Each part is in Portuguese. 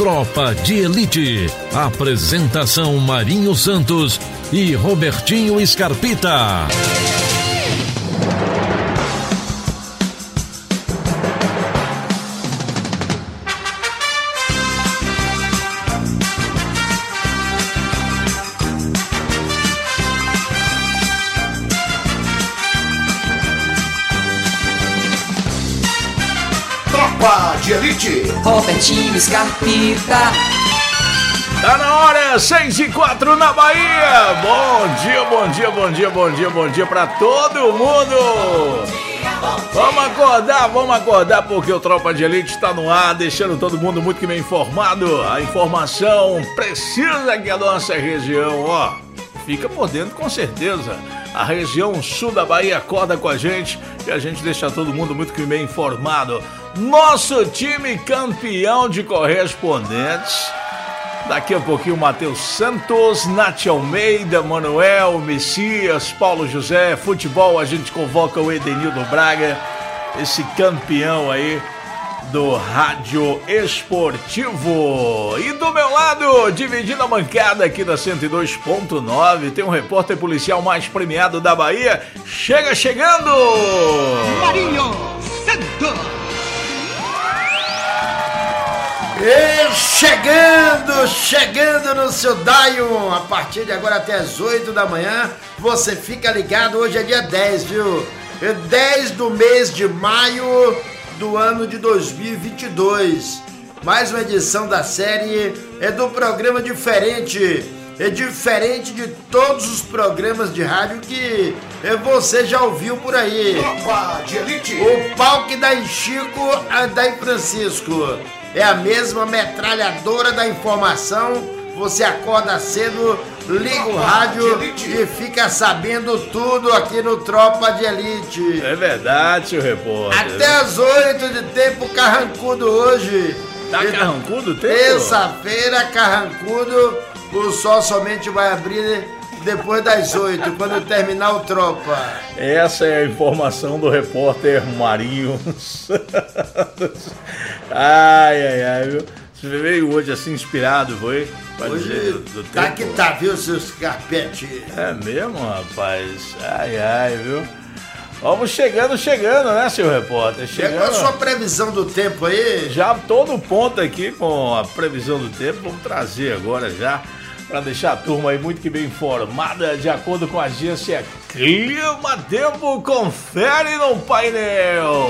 Tropa de Elite. Apresentação Marinho Santos e Robertinho Scarpita. De Elite, Robertinho Scarpita. Tá na hora, 6:04 na Bahia. Bom dia pra todo mundo. Vamos acordar porque o Tropa de Elite está no ar, deixando todo mundo muito que bem informado. A informação precisa que a nossa região, fica por dentro com certeza. A região sul da Bahia acorda com a gente e a gente deixa todo mundo muito que bem informado. Nosso time campeão de correspondentes. Daqui a pouquinho, Matheus Santos, Nath Almeida, Manuel, Messias, Paulo José. Futebol, a gente convoca o Edenildo Braga, esse campeão aí do rádio esportivo. E do meu lado, dividindo a bancada aqui da 102.9, tem um repórter policial mais premiado da Bahia. Chegando! Marinho Santos. E chegando no seu Dion, a partir de agora até as 8 da manhã, você fica ligado, hoje é dia 10, viu? É 10 do mês de maio do ano de 2022. Mais uma edição da série do programa diferente. É diferente de todos os programas de rádio que você já ouviu por aí. Tropa de Elite. O pau que dá em Chico, dá em Francisco. É a mesma metralhadora da informação. Você acorda cedo, liga o rádio e fica sabendo tudo aqui no Tropa de Elite. É verdade, seu repórter. Até as 8 de tempo carrancudo hoje. Tá carrancudo o tempo? Terça-feira, carrancudo. O sol somente vai abrir depois das 8, quando terminar o Tropa. Essa é a informação do repórter Marinho Santos. Ai, viu? Você veio hoje assim inspirado, foi? Hoje do tá tempo. que tá, viu, seus carpete? É mesmo, rapaz? Ai, viu? Vamos chegando, né, seu repórter? Chegou a sua previsão do tempo aí? Já todo ponto aqui com a previsão do tempo. Vamos trazer agora já, para deixar a turma aí muito que bem informada, de acordo com a agência Clima Tempo. Confere no painel.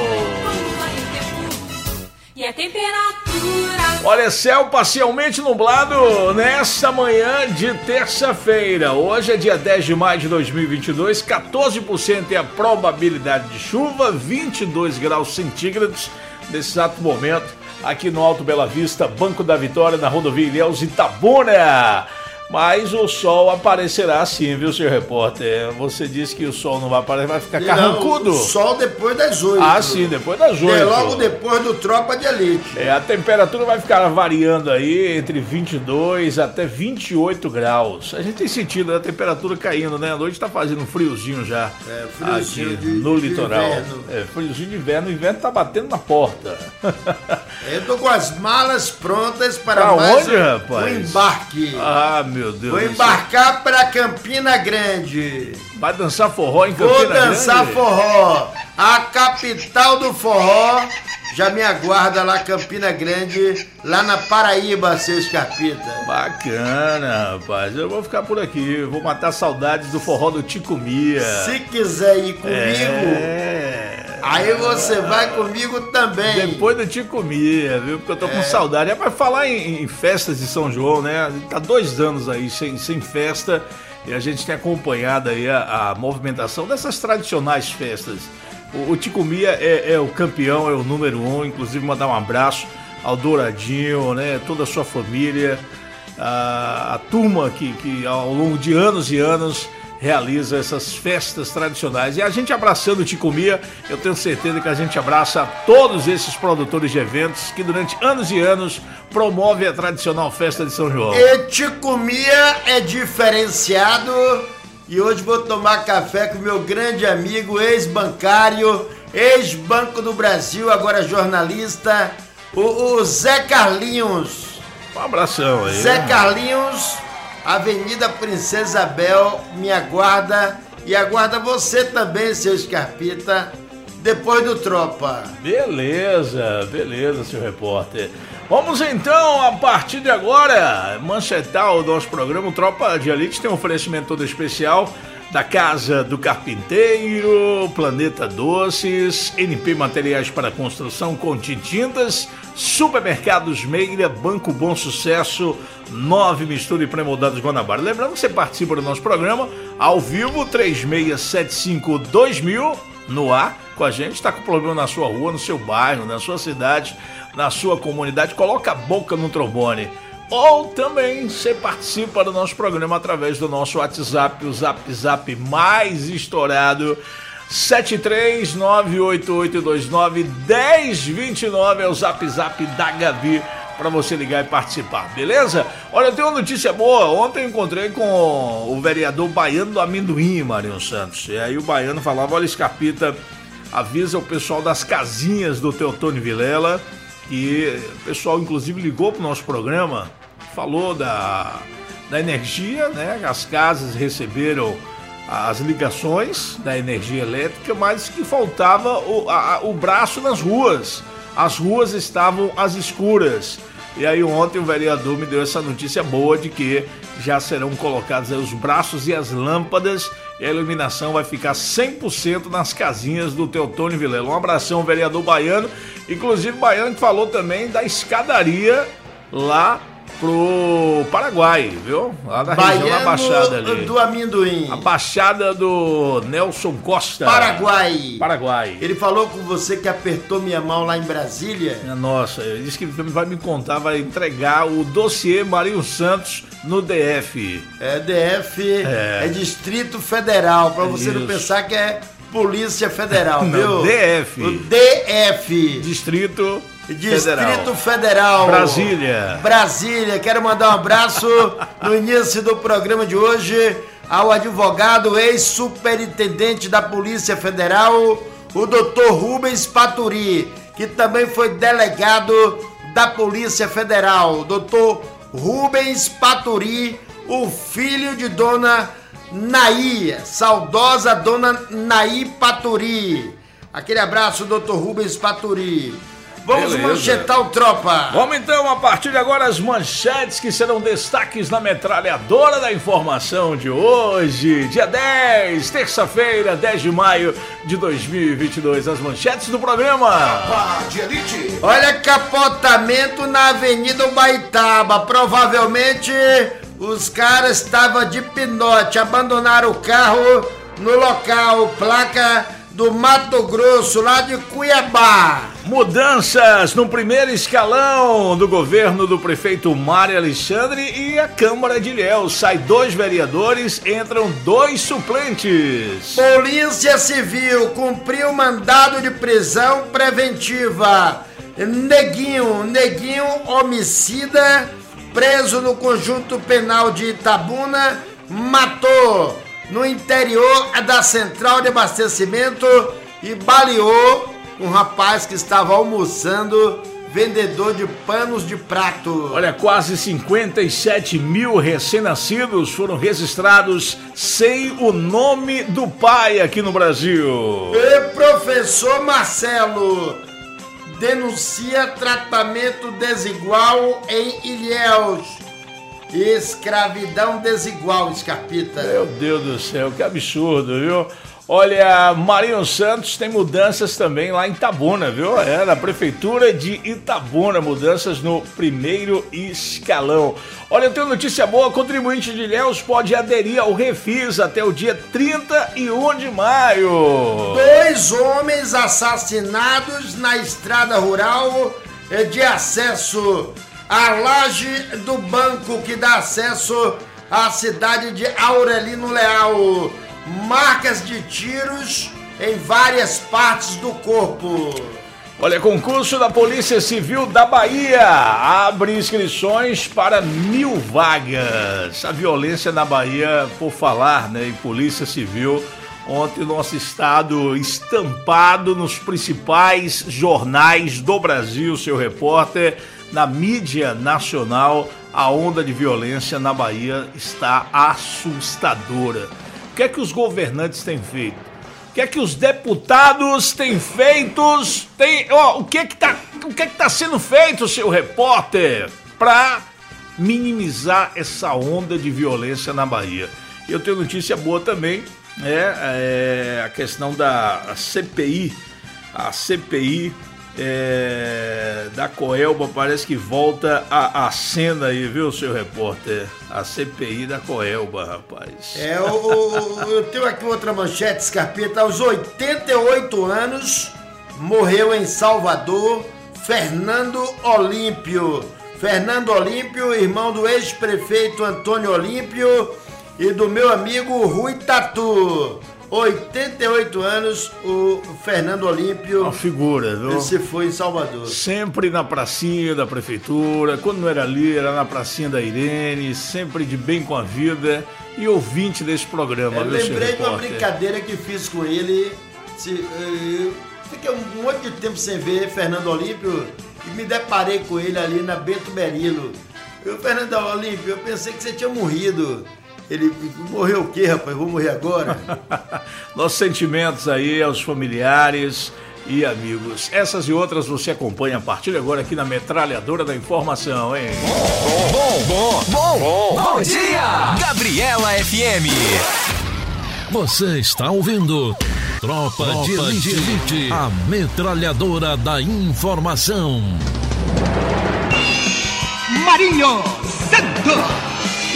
E a temperatura? Olha, céu parcialmente nublado nesta manhã de terça-feira. Hoje é dia 10 de maio de 2022, 14% é a probabilidade de chuva, 22 graus centígrados nesse exato momento, aqui no Alto Bela Vista, Banco da Vitória, na rodovia Ilhéus Itabuna. Mas o sol aparecerá sim, viu, seu repórter? Você disse que o sol não vai aparecer, vai ficar carrancudo. O sol depois das 8. Ah, sim, depois das 8. É logo depois do Tropa de Elite. A temperatura vai ficar variando aí entre 22 até 28 graus. A gente tem sentido a temperatura caindo, né? A noite tá fazendo um friozinho já. Friozinho aqui no litoral. Inverno. Friozinho de inverno. O inverno tá batendo na porta. Eu tô com as malas prontas para Pra mais onde, rapaz? um embarque. Ah, meu Deus. Vou embarcar para Campina Grande. Vai dançar forró em Campina Vou Grande? dançar forró. A capital do forró já me aguarda lá, Campina Grande, lá na Paraíba, seu Scarpita. Bacana, rapaz. Eu vou ficar por aqui. Vou matar saudades do forró do Ticumia. Se quiser ir comigo, aí você vai comigo também. Depois do Ticumia, viu? Porque eu tô com saudade. É pra falar em festas de São João, né? Tá 2 anos aí sem festa. E a gente tem acompanhado aí a movimentação dessas tradicionais festas. O Ticumia é o campeão, é o número 1. Inclusive mandar um abraço ao Douradinho, né? Toda a sua família. A turma que ao longo de anos e anos realiza essas festas tradicionais. E a gente abraçando o Ticumia, eu tenho certeza que a gente abraça todos esses produtores de eventos que durante anos e anos promovem a tradicional festa de São João. E Ticumia é diferenciado e hoje vou tomar café com meu grande amigo, ex-bancário, ex-Banco do Brasil, agora jornalista, o Zé Carlinhos. Um abração aí. Zé Carlinhos, Avenida Princesa Isabel, me aguarda e aguarda você também, seu Scarpita, depois do Tropa. Beleza, seu repórter. Vamos então, a partir de agora, manchetar o nosso programa. O Tropa de Elite tem um oferecimento todo especial da Casa do Carpinteiro, Planeta Doces, NP Materiais para Construção, Conti Tintas, Supermercados Meira, Banco Bom Sucesso, 9 Mistura e Pré-Moldados Guanabara. Lembrando que você participa do nosso programa ao vivo, 3675-2000, no ar, com a gente. Está com problema na sua rua, no seu bairro, na sua cidade, na sua comunidade, coloca a boca no trombone. Ou também você participa do nosso programa através do nosso WhatsApp, o Zap mais estourado, 73988291029, é o Zap da Gavi, para você ligar e participar, beleza? Olha, eu tenho uma notícia boa. Ontem eu encontrei com o vereador Baiano do Amendoim, Marinho Santos, e aí o Baiano falava: olha, Scarpita, avisa o pessoal das casinhas do Teotônio Vilela, que o pessoal inclusive ligou pro nosso programa, falou da energia, né? As casas receberam as ligações da energia elétrica, mas que faltava o braço nas ruas. As ruas estavam às escuras. E aí ontem o vereador me deu essa notícia boa de que já serão colocados aí os braços e as lâmpadas, e a iluminação vai ficar 100% nas casinhas do Teotônio Vilela. Um abração, vereador Baiano. Inclusive, Baiano que falou também da escadaria lá pro Paraguai, viu? Lá na região da Baixada ali. Do Amendoim. A Baixada do Nelson Costa. Paraguai. Ele falou com você que apertou minha mão lá em Brasília. Nossa, ele disse que vai me contar, vai entregar o dossiê Marinho Santos no DF. DF é Distrito Federal, pra você não pensar que é Polícia Federal, não, viu? DF. O DF. Distrito Federal. Brasília. Quero mandar um abraço no início do programa de hoje ao advogado ex-superintendente da Polícia Federal, o Dr. Rubens Paturi, que também foi delegado da Polícia Federal. Dr. Rubens Paturi, o filho de Dona Naí, saudosa Dona Naí Paturi. Aquele abraço, Dr. Rubens Paturi. Vamos manchetar o Tropa. Vamos então, a partir de agora, as manchetes que serão destaques na metralhadora da informação de hoje, dia 10, terça-feira, 10 de maio de 2022. As manchetes do programa. Tropa de Elite. Olha, capotamento na Avenida Ubaitaba. Provavelmente os caras estavam de pinote, abandonaram o carro no local, placa do Mato Grosso, lá de Cuiabá. Mudanças no primeiro escalão do governo do prefeito Mário Alexandre e a Câmara de Ilhéus. Sai 2 vereadores, entram 2 suplentes. Polícia Civil cumpriu mandado de prisão preventiva. Neguinho homicida, preso no Conjunto Penal de Itabuna, matou no interior da central de abastecimento e baleou um rapaz que estava almoçando, vendedor de panos de prato. Olha, quase 57 mil recém-nascidos foram registrados sem o nome do pai aqui no Brasil. E professor Marcelo denuncia tratamento desigual em Ilhéus. Escravidão desigual, Scarpita. Meu Deus do céu, que absurdo, viu? Olha, Marinho Santos tem mudanças também lá em Itabuna, viu? Na prefeitura de Itabuna, mudanças no primeiro escalão. Olha, eu tenho notícia boa, contribuinte de Ilhéus pode aderir ao Refis até o dia 31 de maio. 2 homens assassinados na estrada rural de acesso à laje do banco que dá acesso à cidade de Aurelino Leal. Marcas de tiros em várias partes do corpo. Olha, concurso da Polícia Civil da Bahia abre inscrições para 1.000 vagas. A violência na Bahia, por falar, né, em Polícia Civil, ontem o nosso estado estampado nos principais jornais do Brasil, seu repórter, na mídia nacional, a onda de violência na Bahia está assustadora. O que é que os governantes têm feito? O que é que os deputados têm feito? O que é que tá sendo feito, seu repórter, para minimizar essa onda de violência na Bahia? Eu tenho notícia boa também, a questão da CPI. A CPI da Coelba parece que volta à cena aí, viu, seu repórter? A CPI da Coelba, rapaz. Eu tenho aqui outra manchete, Scarpeta. Aos 88 anos, morreu em Salvador Fernando Olímpio. Fernando Olímpio, irmão do ex-prefeito Antônio Olímpio e do meu amigo Rui Tatu. 88 anos, o Fernando Olímpio. Uma figura, viu? Esse foi em Salvador. Sempre na pracinha da prefeitura, quando não era ali, era na pracinha da Irene, sempre de bem com a vida e ouvinte desse programa. Eu lembrei de uma brincadeira que fiz com ele. Eu fiquei um monte de tempo sem ver Fernando Olímpio e me deparei com ele ali na Bento Berilo. Fernando Olímpio, eu pensei que você tinha morrido. Ele morreu o quê, rapaz? Vou morrer agora? Nossos sentimentos aí aos familiares e amigos. Essas e outras você acompanha a partir de agora aqui na Metralhadora da Informação, hein? Bom dia! Gabriela FM. Você está ouvindo Tropa de Elite, a Metralhadora da Informação. Marinho Santos.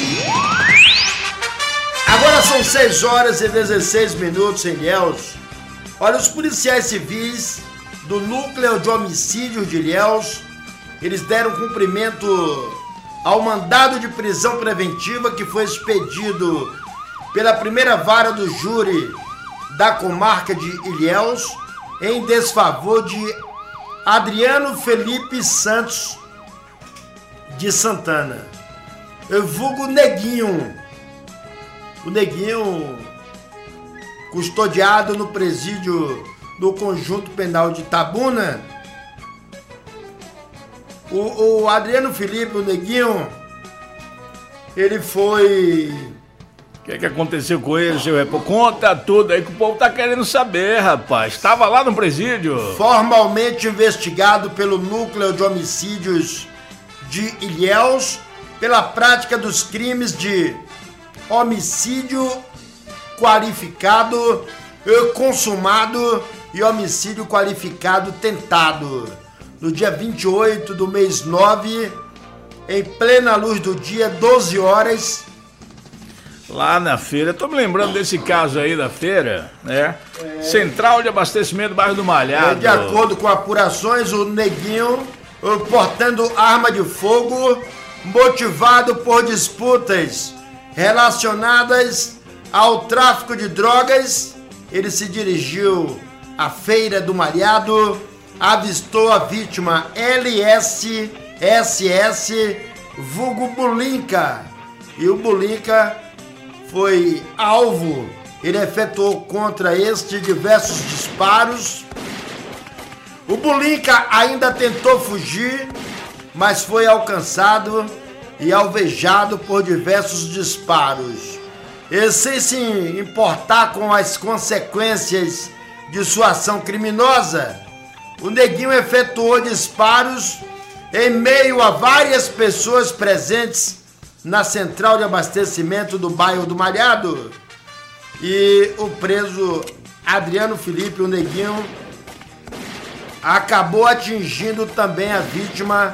Agora são 6 horas e 16 minutos em Ilhéus. Olha, os policiais civis do Núcleo de Homicídio de Ilhéus, eles deram cumprimento ao mandado de prisão preventiva que foi expedido pela primeira vara do júri da comarca de Ilhéus em desfavor de Adriano Felipe Santos de Santana, vulgo Neguinho. O Neguinho, custodiado no presídio do Conjunto Penal de Itabuna. O Adriano Felipe, o Neguinho, ele foi... O que aconteceu com ele, seu repórter? Conta tudo aí que o povo tá querendo saber, rapaz. Estava lá no presídio. Formalmente investigado pelo Núcleo de Homicídios de Ilhéus pela prática dos crimes de homicídio qualificado consumado e homicídio qualificado tentado. No dia 28 do mês 9, em plena luz do dia, 12 horas. Lá na feira, tô me lembrando desse caso aí da feira, né? Central de abastecimento do bairro do Malhado. De acordo com apurações, o Neguinho, portando arma de fogo, motivado por disputas relacionadas ao tráfico de drogas, ele se dirigiu à feira do Malhado, avistou a vítima LSSS, vulgo Bulinca, e o Bulinca foi alvo. Ele efetuou contra este diversos disparos. O Bulinca ainda tentou fugir, mas foi alcançado e alvejado por diversos disparos. E sem se importar com as consequências de sua ação criminosa, o Neguinho efetuou disparos em meio a várias pessoas presentes na central de abastecimento do bairro do Malhado. E o preso Adriano Felipe, o Neguinho, acabou atingindo também a vítima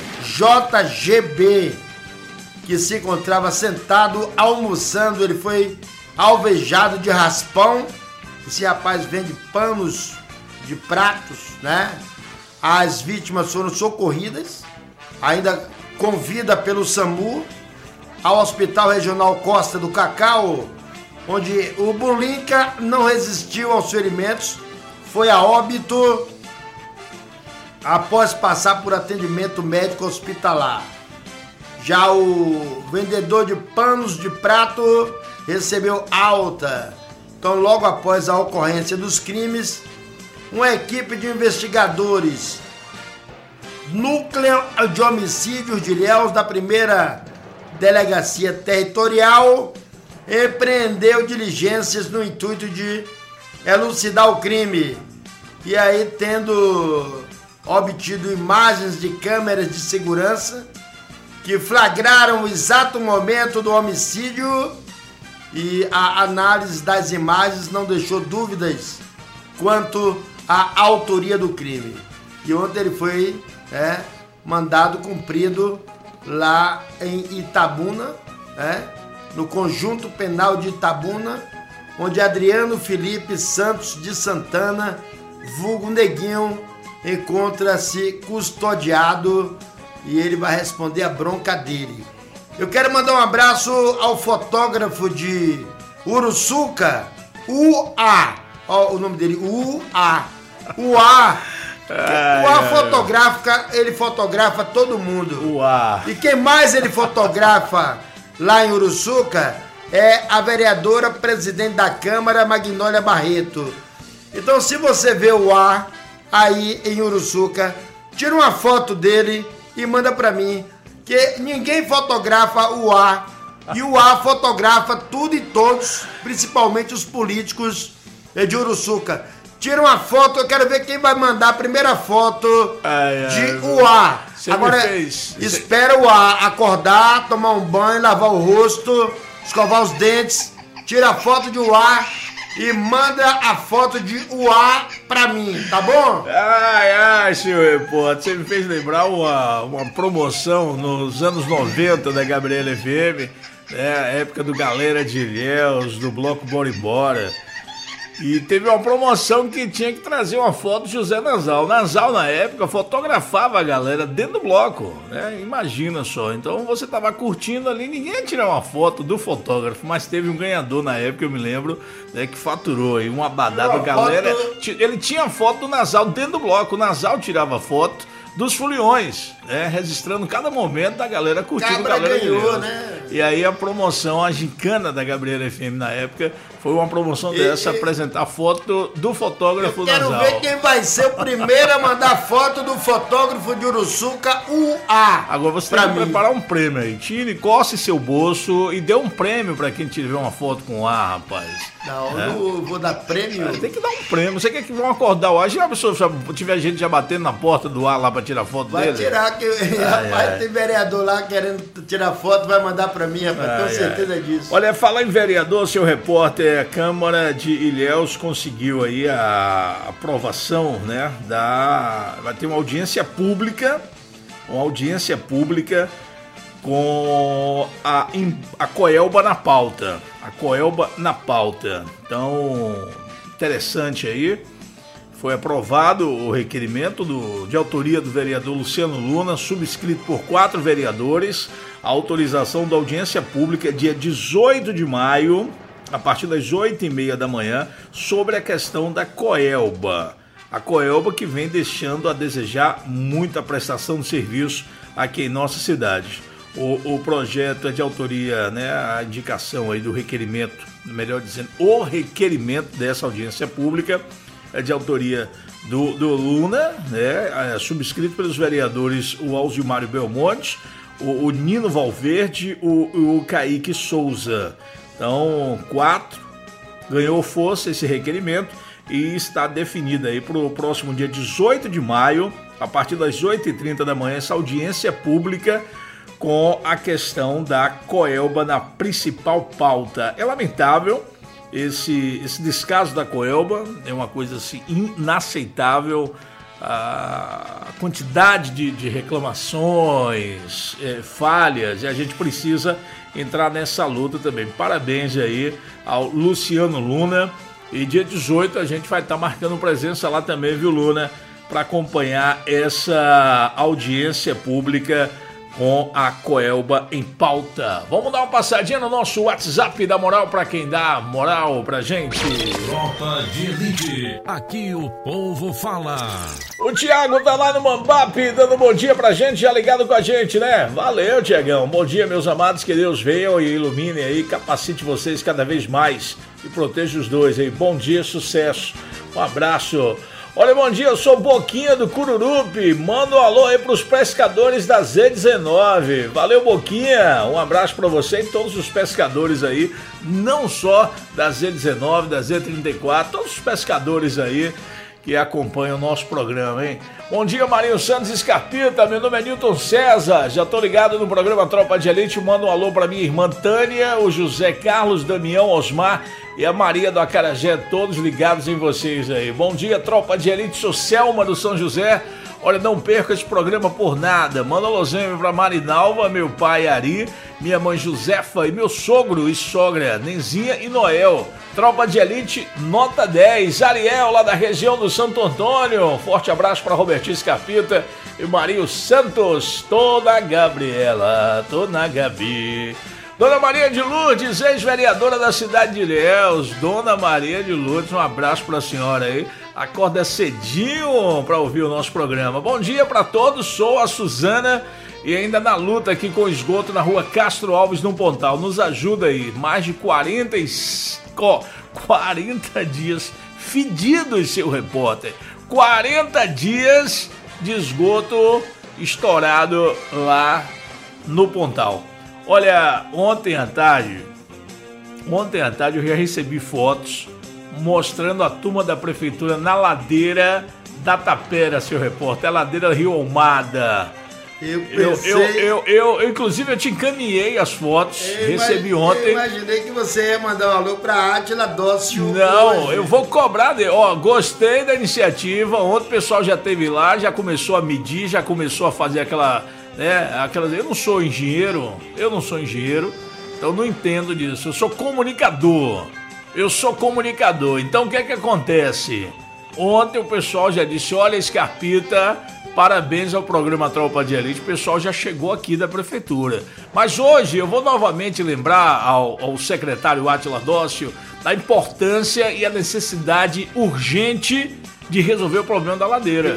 JGB, que se encontrava sentado almoçando. Ele foi alvejado de raspão. Esse rapaz vende panos de pratos, né? As vítimas foram socorridas, ainda com vida pelo SAMU, ao Hospital Regional Costa do Cacau, onde o Bulinca não resistiu aos ferimentos, foi a óbito após passar por atendimento médico hospitalar. Já o vendedor de panos de prato recebeu alta. Então, logo após a ocorrência dos crimes, uma equipe de investigadores Núcleo de Homicídios de Ilhéus, da primeira Delegacia Territorial, empreendeu diligências no intuito de elucidar o crime. E aí, tendo obtido imagens de câmeras de segurança que flagraram o exato momento do homicídio, e a análise das imagens não deixou dúvidas quanto à autoria do crime. E ontem ele foi mandado cumprido lá em Itabuna, no Conjunto Penal de Itabuna, onde Adriano Felipe Santos de Santana, vulgo Neguinho, encontra-se custodiado e ele vai responder a bronca dele. Eu quero mandar um abraço ao fotógrafo de Uruçuca, UA. Ó, o nome dele, UA. UA fotográfica, ele fotografa todo mundo. UA. E quem mais ele fotografa lá em Uruçuca é a vereadora presidente da Câmara, Magnólia Barreto. Então, se você vê o UA aí em Uruçuca, tira uma foto dele e manda pra mim, que ninguém fotografa o UA, e o UA fotografa tudo e todos, principalmente os políticos de Uruçuca. Tira uma foto, eu quero ver quem vai mandar a primeira foto de UA. Agora, espera o UA acordar, tomar um banho, lavar o rosto, escovar os dentes, tira a foto de UA e manda a foto de UA pra mim, tá bom? Senhor repórter, você me fez lembrar uma promoção nos anos 90 da Gabriela FM, a época do Galera de Ilhéus, do Bloco Bora Embora. E teve uma promoção que tinha que trazer uma foto de José Nasal. Nasal, na época, fotografava a galera dentro do bloco, né? Imagina só. Então você tava curtindo ali, ninguém ia tirar uma foto do fotógrafo, mas teve um ganhador na época, eu me lembro, né, que faturou aí uma badada. Galera, ele tinha foto do Nasal dentro do bloco. O Nasal tirava foto dos foliões, né? Registrando cada momento da galera curtindo. Galera ganhou, né? E aí a promoção, a gincana da Gabriela FM na época, foi uma promoção dessa, apresentar foto do fotógrafo Nasal. Quero ver quem vai ser o primeiro a mandar foto do fotógrafo de Uruçuca, UA. Agora você tem que preparar um prêmio aí. Tire, coce seu bolso e dê um prêmio pra quem tiver uma foto com UA, rapaz. Não, eu não vou dar prêmio. Tem que dar um prêmio. Você quer que vão acordar o UA? Já pensou se tiver gente já batendo na porta do UA lá pra tirar foto dele? Vai tirar, que rapaz, tem vereador lá querendo tirar foto, vai mandar pra mim, rapaz, tenho certeza disso. Olha, falar em vereador, seu repórter, a Câmara de Ilhéus conseguiu aí a aprovação, né, vai ter uma audiência pública com a Coelba na pauta. A Coelba na pauta. Então, interessante aí. Foi aprovado o requerimento de autoria do vereador Luciano Luna, subscrito por 4 vereadores, a autorização da audiência pública dia 18 de maio, a partir das 8h30 da manhã, sobre a questão da Coelba. A Coelba que vem deixando a desejar muita prestação de serviço aqui em nossa cidade. O projeto é de autoria, né, a indicação aí do requerimento, melhor dizendo, o requerimento dessa audiência pública é de autoria do Luna, né, subscrito pelos vereadores o Alzilmário Belmonte, o Nino Valverde, o Kaique Souza. Então, 4, ganhou força esse requerimento e está definido aí para o próximo dia 18 de maio, a partir das 8h30 da manhã, essa audiência pública com a questão da Coelba na principal pauta. É lamentável esse descaso da Coelba, é uma coisa assim inaceitável, a quantidade de reclamações, falhas, e a gente precisa entrar nessa luta também. Parabéns aí ao Luciano Luna, e dia 18 a gente vai estar marcando presença lá também, viu, Luna, para acompanhar essa audiência pública com a Coelba em pauta. Vamos dar uma passadinha no nosso WhatsApp da moral para quem dá moral pra gente. Tropa de Elite, aqui o povo fala. O Thiago tá lá no Mambap dando bom dia pra gente, já ligado com a gente, né? Valeu, Thiagão. Bom dia, meus amados, que Deus venha e ilumine aí, capacite vocês cada vez mais e proteja os dois aí. Bom dia, sucesso. Um abraço. Olha, bom dia, eu sou Boquinha do Cururupi. Manda um alô aí pros pescadores da Z19. Valeu, Boquinha. Um abraço pra você e todos os pescadores aí, não só da Z19, da Z34, todos os pescadores aí que acompanham o nosso programa, hein? Bom dia, Marinho Santos Escarpita, meu nome é Nilton César, já tô ligado no programa Tropa de Elite, manda um alô pra minha irmã Tânia, o José Carlos, Damião, Osmar e a Maria do Acarajé, todos ligados em vocês aí. Bom dia, Tropa de Elite, sou Selma do São José. Olha, não perca esse programa por nada. Manda um alôzinho pra Marinalva, meu pai Ari, minha mãe Josefa e meu sogro e sogra Nenzinha e Noel. Tropa de Elite, nota 10. Ariel, lá da região do Santo Antônio. Um forte abraço pra Robertinho Escarpita e Marinho Santos. Tô na Gabriela, tô na Gabi. Dona Maria de Lourdes, ex-vereadora da cidade de Ilhéus. Dona Maria de Lourdes, um abraço pra senhora aí. Acorda cedinho para ouvir o nosso programa. Bom dia para todos, sou a Suzana e ainda na luta aqui com o esgoto na rua Castro Alves, no Pontal. Nos ajuda aí, mais de 40 dias fedidos, seu repórter. 40 dias de esgoto estourado lá no Pontal. Olha, ontem à tarde eu já recebi fotos mostrando a turma da prefeitura na ladeira da Tapera, seu repórter, a ladeira Rio Almada. Eu inclusive, eu te encaminhei as fotos, recebi ontem. Eu imaginei que você ia mandar um alô pra Átila Dócio. Não, hoje. Eu vou cobrar dele. Ó, gostei da iniciativa, ontem o pessoal já esteve lá, já começou a medir, já começou a fazer aquela, né, eu não sou engenheiro, então não entendo disso, eu sou comunicador. Então o que é que acontece? Ontem o pessoal já disse, olha, Escarpita, parabéns ao programa Tropa de Elite, o pessoal já chegou aqui da prefeitura. Mas hoje eu vou novamente lembrar ao secretário Átila Dócio da importância e a necessidade urgente de resolver o problema da ladeira.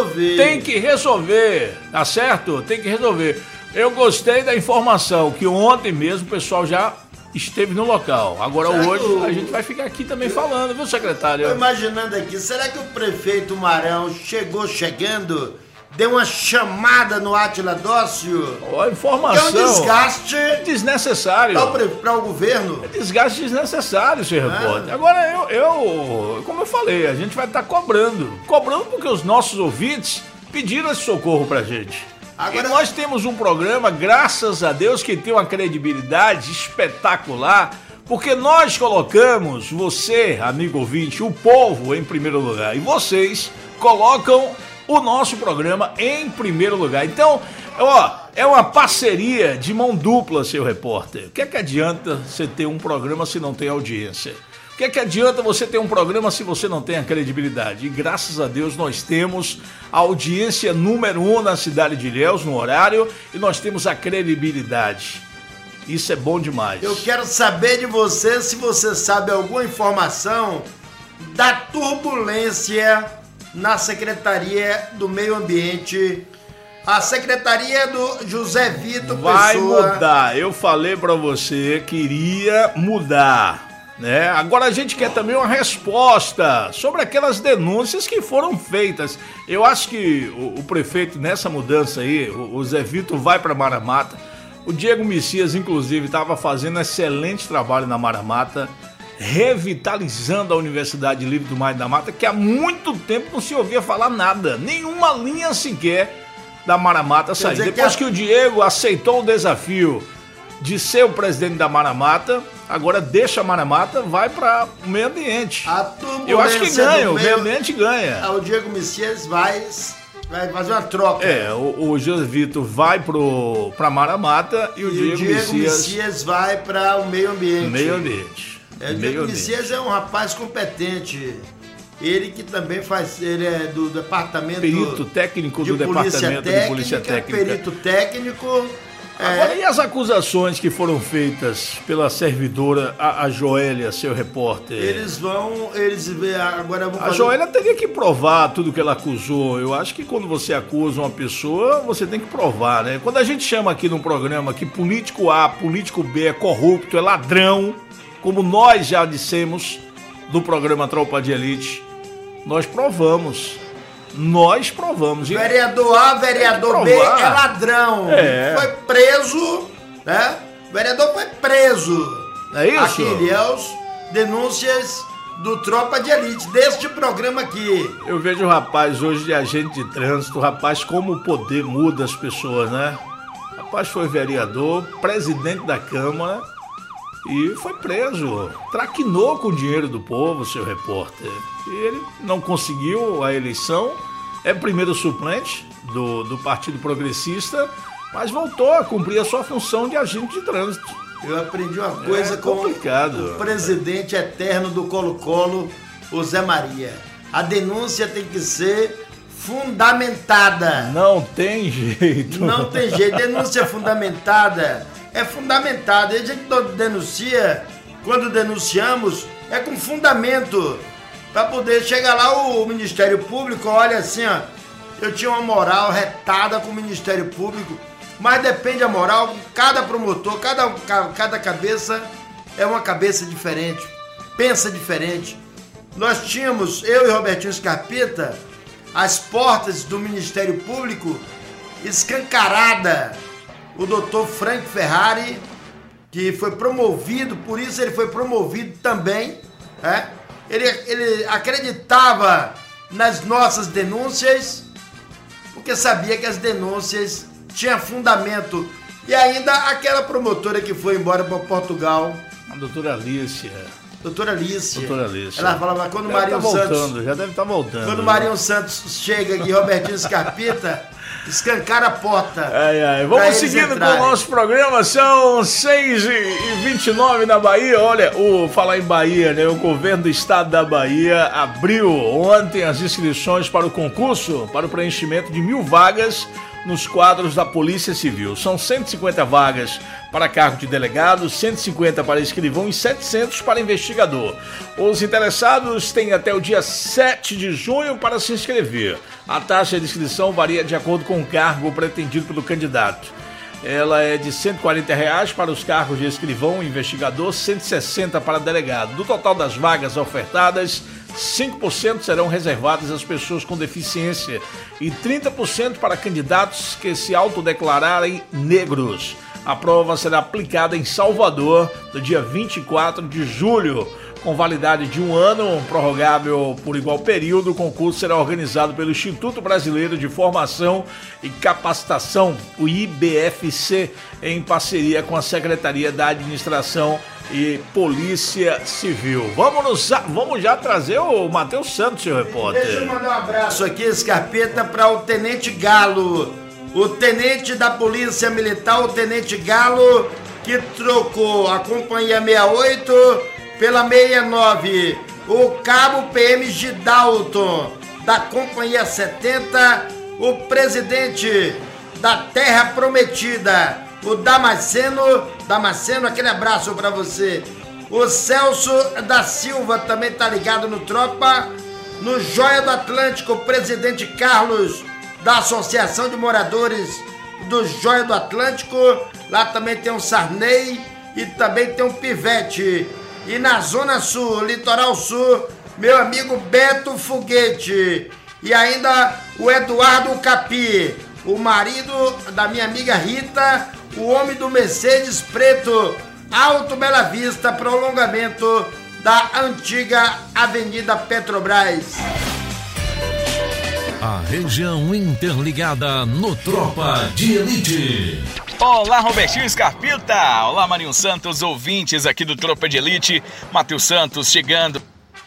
Tem que resolver, tá certo? Tem que resolver. Eu gostei da informação que ontem mesmo o pessoal já esteve no local. Agora hoje a gente vai ficar aqui também falando, viu, secretário? Tô imaginando aqui, será que o prefeito Marão chegando, deu uma chamada no Átila Dócio? A informação. É um desgaste desnecessário. Para o governo. É desgaste desnecessário, senhor repórter. Agora, como eu falei, a gente vai estar cobrando porque os nossos ouvintes pediram esse socorro pra gente. Agora, e nós temos um programa, graças a Deus, que tem uma credibilidade espetacular, porque nós colocamos você, amigo ouvinte, o povo em primeiro lugar, e vocês colocam o nosso programa em primeiro lugar. Então, é uma parceria de mão dupla, seu repórter. O que é que adianta você ter um programa se não tem audiência? O que é que adianta você ter um programa se você não tem a credibilidade? E graças a Deus nós temos a audiência número 1 na cidade de Ilhéus, no horário, e nós temos a credibilidade. Isso é bom demais. Eu quero saber de você se você sabe alguma informação da turbulência na Secretaria do Meio Ambiente. A Secretaria do José Vitor Pessoa. Vai mudar. Eu falei pra você que iria mudar. Né? Agora a gente quer também uma resposta sobre aquelas denúncias que foram feitas. Eu acho que o prefeito, nessa mudança aí, o Zé Vitor vai para Maramata. O Diego Messias, inclusive, estava fazendo excelente trabalho na Maramata, revitalizando a Universidade Livre do Mar da Mata, que há muito tempo não se ouvia falar nada, nenhuma linha sequer da Maramata sair. Depois que o Diego aceitou o desafio de ser o presidente da Maramata, agora deixa a Maramata, vai para o meio ambiente. Eu acho que ganha, o meio ambiente ganha. O Diego Messias vai fazer uma troca. O José Vitor vai para Maramata e o Diego Messias vai para o meio ambiente. O Diego Messias é um rapaz competente. Ele que também ele é do departamento... Perito técnico do departamento de Polícia Técnica. Perito técnico... Agora, e as acusações que foram feitas pela servidora, a Joélia, seu repórter? A Joélia teria que provar tudo que ela acusou. Eu acho que quando você acusa uma pessoa, você tem que provar, né? Quando a gente chama aqui no programa que político A, político B é corrupto, é ladrão, como nós já dissemos no programa Tropa de Elite, Nós provamos. Vereador A, vereador B é ladrão. Foi preso, né? O vereador foi preso. É isso? Aqui em Ilhéus, denúncias do Tropa de Elite, deste programa aqui. Eu vejo o rapaz hoje de agente de trânsito, rapaz, como o poder muda as pessoas, né? O rapaz foi vereador, presidente da Câmara e foi preso. Traquinou com o dinheiro do povo, seu repórter. E ele não conseguiu a eleição, é primeiro suplente do Partido Progressista, mas voltou a cumprir a sua função de agente de trânsito. Eu aprendi uma coisa com complicado. O presidente eterno do Colo-Colo, o Zé Maria. A denúncia tem que ser fundamentada. Não tem jeito. Não tem jeito. Denúncia fundamentada é fundamentada. E a gente denuncia, quando denunciamos, é com fundamento. Para poder chegar lá o Ministério Público, olha assim, ó, eu tinha uma moral retada com o Ministério Público. Mas depende da moral, cada promotor, cada cabeça é uma cabeça diferente, pensa diferente. Nós tínhamos, eu e Robertinho Scarpita, as portas do Ministério Público escancarada. O doutor Frank Ferrari, que foi promovido, por isso ele foi promovido também, ele acreditava nas nossas denúncias, porque sabia que as denúncias tinha fundamento. E ainda aquela promotora que foi embora para Portugal, a doutora Alicia. Doutora Alicia. Ela falava, quando o Marinho Santos... Já deve estar voltando. Quando o Marinho Santos chega aqui, Robertinho Scarpita, escancara a porta. Vamos seguindo com o nosso programa, são 6h29 na Bahia. Olha, falar em Bahia, né? O governo do estado da Bahia abriu ontem as inscrições para o concurso, para o preenchimento de 1.000 vagas nos quadros da Polícia Civil. São 150 vagas para cargo de delegado, 150 para escrivão e 700 para investigador. Os interessados têm até o dia 7 de junho para se inscrever. A taxa de inscrição varia de acordo com o cargo pretendido pelo candidato. Ela é de R$ 140 para os cargos de escrivão e investigador, R$ 160 para delegado. Do total das vagas ofertadas, 5% serão reservadas às pessoas com deficiência e 30% para candidatos que se autodeclararem negros. A prova será aplicada em Salvador no dia 24 de julho. Com validade de 1 ano, prorrogável por igual período, o concurso será organizado pelo Instituto Brasileiro de Formação e Capacitação, o IBFC, em parceria com a Secretaria da Administração e Polícia Civil. Vamos já trazer o Matheus Santos, seu repórter. Deixa eu mandar um abraço aqui, Scarpeta, para o Tenente Galo, o tenente da Polícia Militar, o Tenente Galo, que trocou a Companhia 68 pela 69, o Cabo PM Gidalton, da Companhia 70, o presidente da Terra Prometida, o Damasceno, aquele abraço pra você. O Celso da Silva também tá ligado no Tropa. No Joia do Atlântico, o presidente Carlos, da Associação de Moradores do Joia do Atlântico. Lá também tem um Sarney e também tem um Pivete. E na Zona Sul, Litoral Sul, meu amigo Beto Foguete. E ainda o Eduardo Capi, o marido da minha amiga Rita, o homem do Mercedes Preto, Alto Bela Vista, prolongamento da antiga Avenida Petrobras. A região interligada no Tropa de Elite. Olá, Robertinho Scarpita. Olá, Marinho Santos, ouvintes aqui do Tropa de Elite. Matheus Santos chegando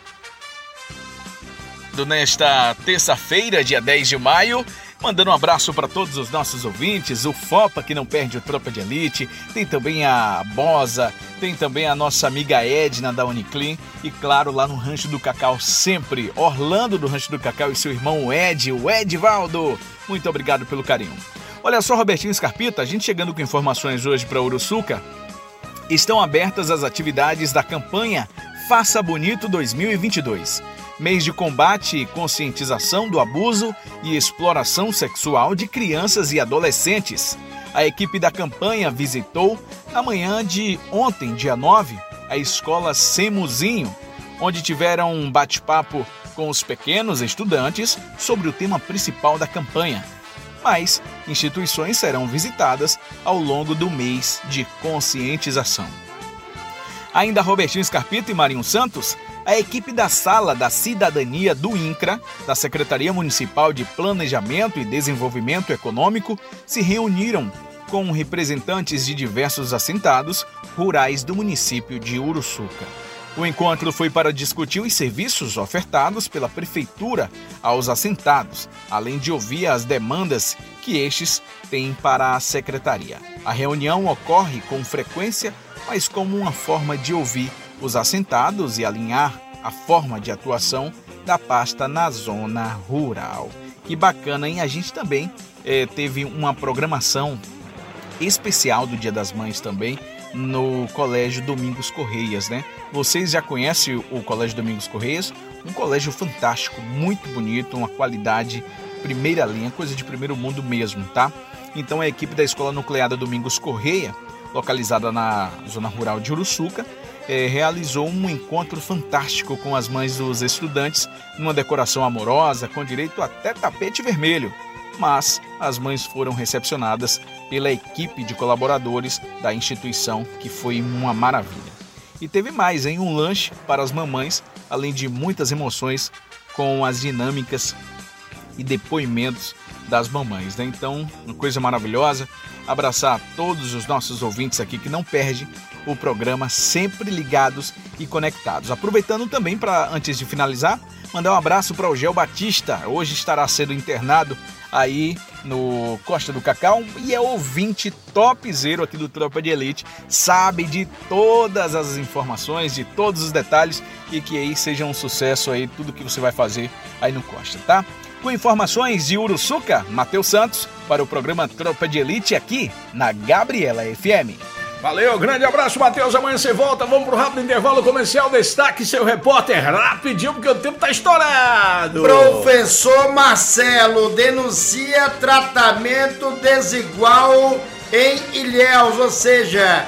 nesta terça-feira, dia 10 de maio. Mandando um abraço para todos os nossos ouvintes, o Fopa, que não perde o Tropa de Elite, tem também a Bosa, tem também a nossa amiga Edna da Uniclin e, claro, lá no Rancho do Cacau, sempre, Orlando do Rancho do Cacau e seu irmão o Edivaldo. Muito obrigado pelo carinho. Olha só, Robertinho Scarpita, a gente chegando com informações hoje para Uruçuca. Estão abertas as atividades da campanha Faça Bonito 2022. Mês de combate e conscientização do abuso e exploração sexual de crianças e adolescentes. A equipe da campanha visitou, na manhã de ontem, dia 9, a escola Semuzinho, onde tiveram um bate-papo com os pequenos estudantes sobre o tema principal da campanha. Mais instituições serão visitadas ao longo do mês de conscientização. Ainda Robertinho Scarpito e Marinho Santos, a equipe da Sala da Cidadania do INCRA, da Secretaria Municipal de Planejamento e Desenvolvimento Econômico, se reuniram com representantes de diversos assentados rurais do município de Uruçuca. O encontro foi para discutir os serviços ofertados pela Prefeitura aos assentados, além de ouvir as demandas que estes têm para a Secretaria. A reunião ocorre com frequência, mas como uma forma de ouvir os assentados e alinhar a forma de atuação da pasta na zona rural. Que bacana, hein? A gente também teve uma programação especial do Dia das Mães também no Colégio Domingos Correias, né? Vocês já conhecem o Colégio Domingos Correias? Um colégio fantástico, muito bonito, uma qualidade primeira linha, coisa de primeiro mundo mesmo, tá? Então a equipe da Escola Nucleada Domingos Correia, localizada na zona rural de Uruçuca, realizou um encontro fantástico com as mães dos estudantes, numa decoração amorosa, com direito até tapete vermelho. Mas as mães foram recepcionadas pela equipe de colaboradores da instituição, que foi uma maravilha. E teve mais, hein? Um lanche para as mamães, além de muitas emoções com as dinâmicas e depoimentos das mamães, né? Então, uma coisa maravilhosa. Abraçar todos os nossos ouvintes aqui que não perdem o programa, sempre ligados e conectados. Aproveitando também para, antes de finalizar, mandar um abraço para o Gel Batista. Hoje estará sendo internado aí no Costa do Cacau e é ouvinte topzero aqui do Tropa de Elite, sabe de todas as informações, de todos os detalhes, e que aí seja um sucesso aí tudo que você vai fazer aí no Costa, tá? Com informações de Uruçuca, Matheus Santos, para o programa Tropa de Elite aqui na Gabriela FM. Valeu, grande abraço, Matheus. Amanhã você volta. Vamos pro rápido intervalo comercial. Destaque seu repórter rapidinho, porque o tempo tá estourado. Professor Marcelo denuncia tratamento desigual em Ilhéus, ou seja,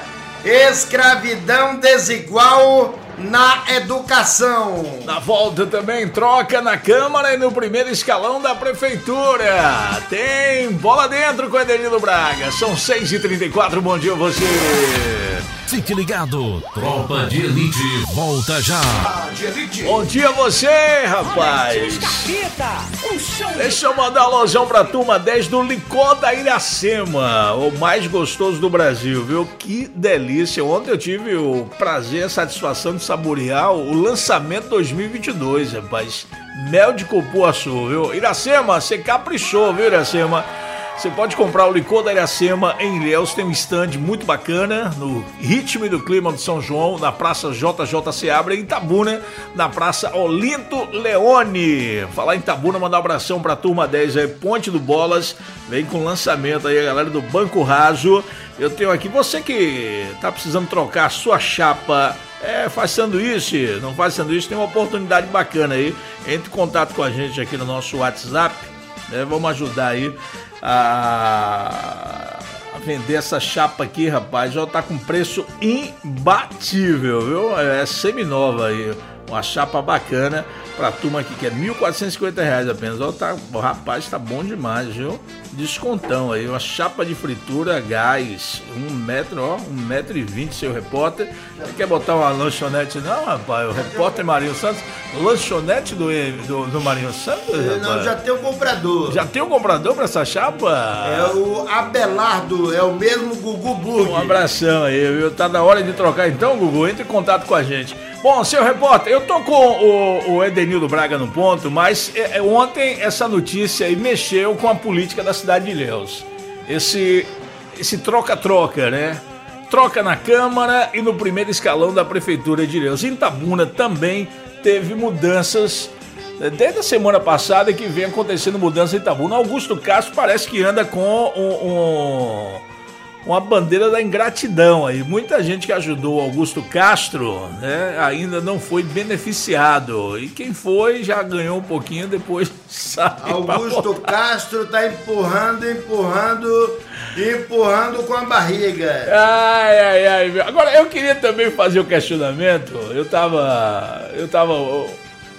escravidão desigual na educação. Na volta também, troca na Câmara e no primeiro escalão da Prefeitura. Tem bola dentro com Edenildo Braga. São 6h34, bom dia a você. Fique ligado, Tropa de Elite volta já. Bom dia a você, rapaz. Deixa eu mandar um alôzão pra turma 10 do Licor da Iracema, o mais gostoso do Brasil, viu? Que delícia. Ontem eu tive o prazer, a satisfação de saborear o lançamento 2022, rapaz. Mel de cupuaçu, viu? Iracema, você caprichou, viu, Iracema? Você pode comprar o Licor da Iracema em Ilhéus, tem um stand muito bacana, no ritmo e do clima do São João, na Praça JJ Seabra, em Itabuna, na Praça Olinto Leone. Falar em Itabuna, mandar um abração pra turma 10 aí, Ponte do Bolas, vem com lançamento aí, a galera do Banco Raso. Eu tenho aqui, você que tá precisando trocar a sua chapa, faz sanduíche, não faz sanduíche, tem uma oportunidade bacana aí, entre em contato com a gente aqui no nosso WhatsApp, vamos ajudar aí a vender essa chapa aqui, rapaz. Já tá com preço imbatível, viu? É seminova aí, uma chapa bacana pra turma aqui, que é R$1.450 apenas. Ó, tá, rapaz, tá bom demais, viu? Descontão aí, uma chapa de fritura gás, 1 metro, ó, 1,20 m, seu repórter. Você quer botar uma lanchonete? Não, rapaz, o repórter Marinho Santos, lanchonete do Marinho Santos? Não, já tem um comprador. Já tem um comprador pra essa chapa? É o Abelardo, é o mesmo Gugu Burg. Um abração aí, viu? Tá na hora de trocar então, Gugu, entre em contato com a gente. Bom, seu repórter, eu tô com o Edenildo Braga no ponto, mas ontem essa notícia aí mexeu com a política da cidade de Ilhéus. Esse troca-troca, né? Troca na Câmara e no primeiro escalão da Prefeitura de Ilhéus. Em Itabuna também teve mudanças, desde a semana passada que vem acontecendo mudança em Itabuna. Augusto Castro parece que anda com uma bandeira da ingratidão aí. Muita gente que ajudou o Augusto Castro, né, ainda não foi beneficiado. E quem foi já ganhou um pouquinho, depois sai. Augusto Castro tá empurrando com a barriga. Ai. Agora, eu queria também fazer o questionamento. Eu tava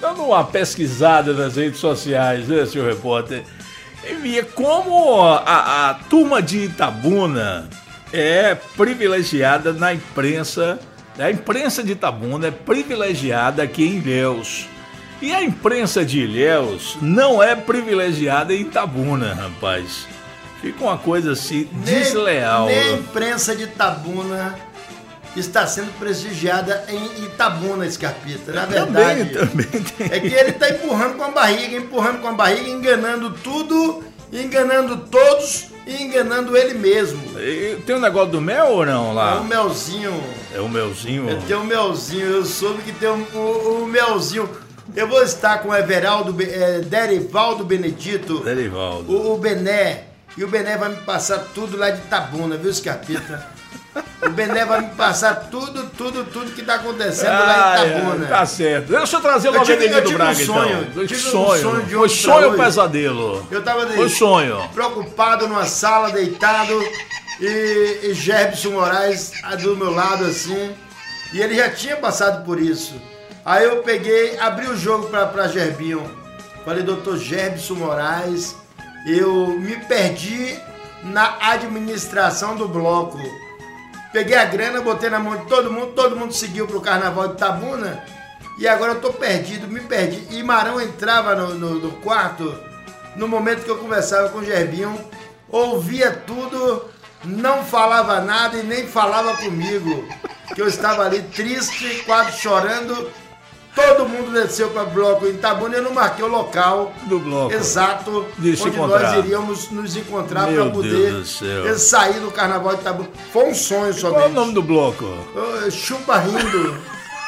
dando uma pesquisada nas redes sociais, né, senhor repórter? E via como a turma de Itabuna é privilegiada na imprensa. A imprensa de Itabuna é privilegiada aqui em Ilhéus. E a imprensa de Ilhéus não é privilegiada em Itabuna, rapaz. Fica uma coisa assim, desleal. Nem a imprensa de Itabuna está sendo prestigiada em Itabuna, Scarpita. Na verdade, também tem. É que ele está empurrando com a barriga, enganando tudo, enganando todos e enganando ele mesmo. E tem um negócio do mel ou não lá? É o melzinho. É o melzinho? Tem o melzinho, eu soube que tem o melzinho. Eu vou estar com o Derivaldo Benedito. Derivaldo. O Bené. E o Bené vai me passar tudo lá de Itabuna, viu, Scarpita? O Bené vai me passar tudo que tá acontecendo lá em Itabuna. Tá certo. Deixa eu trazer logo o Edenildo do Braga, então. Foi sonho ou pesadelo? Eu tava Foi sonho. Preocupado numa sala, deitado, e Gerbson Moraes do meu lado, assim, e ele já tinha passado por isso. Aí eu peguei, abri o jogo pra Gerbinho. Falei, doutor Gerbson Moraes, eu me perdi na administração do bloco. Peguei a grana, botei na mão de todo mundo seguiu pro carnaval de Itabuna, e agora eu tô perdido, me perdi. E Marão entrava no quarto, no momento que eu conversava com o Gerbinho, ouvia tudo, não falava nada e nem falava comigo, que eu estava ali triste, quase chorando. Todo mundo desceu para o bloco em Itabuna e eu não marquei o local do bloco exato onde nós iríamos nos encontrar para poder sair do carnaval de Itabuna. Foi um sonho somente. Qual é o nome do bloco? Chupa Rindo.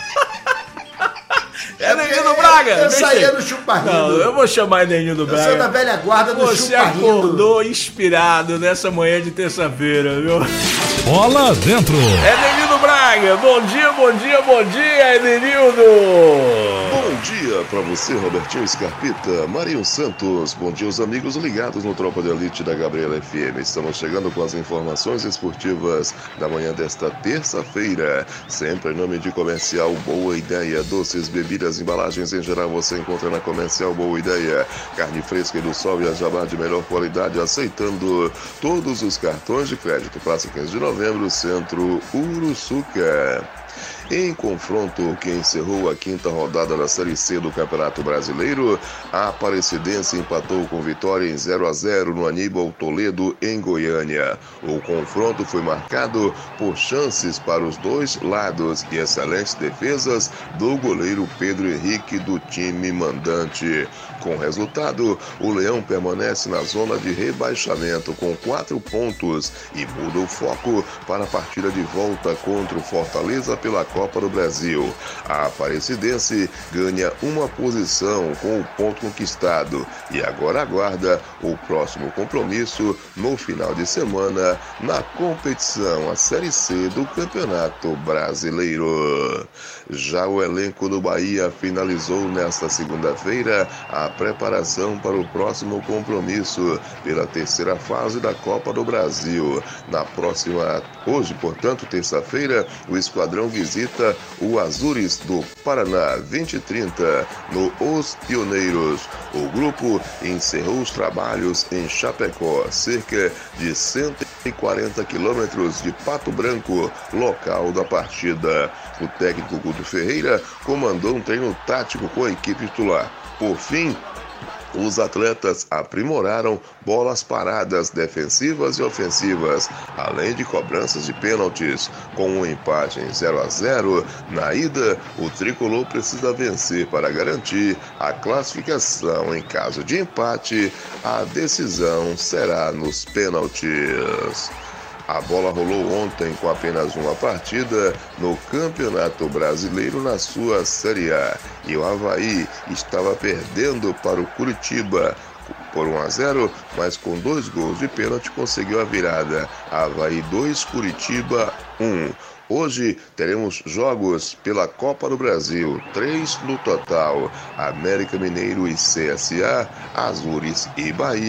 É Edenildo Braga. Eu saía do Chupa Rindo. Não, eu vou chamar Edenildo Braga. Eu sou da velha guarda do Chupa Rindo. Você acordou inspirado nessa manhã de terça-feira, viu? Bola dentro. Edenildo Braga, bom dia, Edenildo. Bom dia pra você, Robertinho Scarpita, Marinho Santos. Bom dia aos amigos ligados no Tropa de Elite da Gabriela FM. Estamos chegando com as informações esportivas da manhã desta terça-feira. Sempre em nome de Comercial Boa Ideia. Doces, bebidas, embalagens em geral você encontra na Comercial Boa Ideia. Carne fresca e do sol e a jabá de melhor qualidade, aceitando todos os cartões de crédito. Praça 15 de novembro, Centro Uruçuca. Em confronto que encerrou a quinta rodada da Série C do Campeonato Brasileiro, a Aparecidense empatou com vitória em 0-0 no Aníbal Toledo, em Goiânia. O confronto foi marcado por chances para os dois lados e excelentes defesas do goleiro Pedro Henrique do time mandante. Com o resultado, o Leão permanece na zona de rebaixamento com 4 pontos e muda o foco para a partida de volta contra o Fortaleza pela Copa do Brasil. A Aparecidense ganha uma posição com o ponto conquistado e agora aguarda o próximo compromisso no final de semana na competição, a Série C do Campeonato Brasileiro. Já o elenco do Bahia finalizou nesta segunda-feira a preparação para o próximo compromisso pela terceira fase da Copa do Brasil. Hoje, portanto, terça-feira, o esquadrão visita o Azures do Paraná 2030 no Os Pioneiros. O grupo encerrou os trabalhos em Chapecó, cerca de 140 quilômetros de Pato Branco, local da partida. O técnico Guto Ferreira comandou um treino tático com a equipe titular. Por fim, os atletas aprimoraram bolas paradas defensivas e ofensivas, além de cobranças de pênaltis. Com um empate em 0-0, na ida, o tricolor precisa vencer para garantir a classificação. Em caso de empate, a decisão será nos pênaltis. A bola rolou ontem com apenas uma partida no Campeonato Brasileiro na sua Série A. E o Avaí estava perdendo para o Curitiba por 1-0, mas com 2 gols de pênalti conseguiu a virada. Avaí 2, Curitiba 1. Hoje teremos jogos pela Copa do Brasil, 3 no total. América Mineiro e CSA, Azures e Bahia,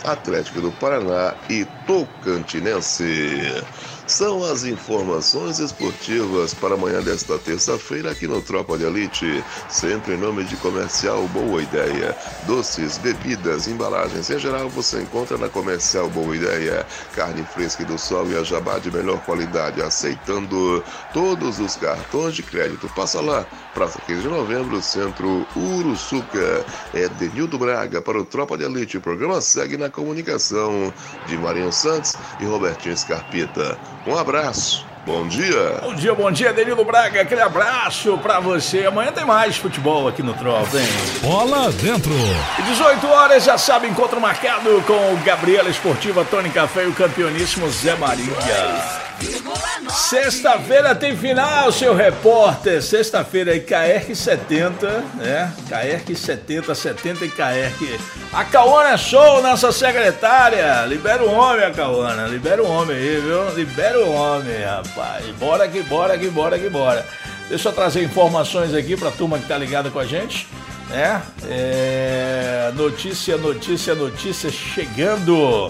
Atlético do Paraná e Tocantinense. São as informações esportivas para amanhã desta terça-feira aqui no Tropa de Elite, sempre em nome de Comercial Boa Ideia. Doces, bebidas, embalagens em geral você encontra na Comercial Boa Ideia. Carne fresca do sol e a jabá de melhor qualidade, aceitando todos os cartões de crédito. Passa lá, Praça 15 de Novembro, Centro Uruçuca. É Denildo Braga para o Tropa de Elite. O programa segue na comunicação de Marinho Santos e Robertinho Scarpita. Um abraço, bom dia. Bom dia, Denildo Braga, aquele abraço pra você. Amanhã tem mais futebol aqui no Tropa, hein? Bola dentro. E 18 horas, já sabe, encontro marcado com o Gabriela Esportiva, Tony Café e o campeoníssimo Zé Maria. Sexta-feira tem final, seu repórter. Sexta-feira aí, KR 70, né? KR 70 e KR. A Cauana é show, nossa secretária. Libera o homem, a Cauana. Libera o homem aí, viu? Libera o homem, rapaz. Bora. Deixa eu trazer informações aqui pra turma que tá ligada com a gente, né? Notícia chegando.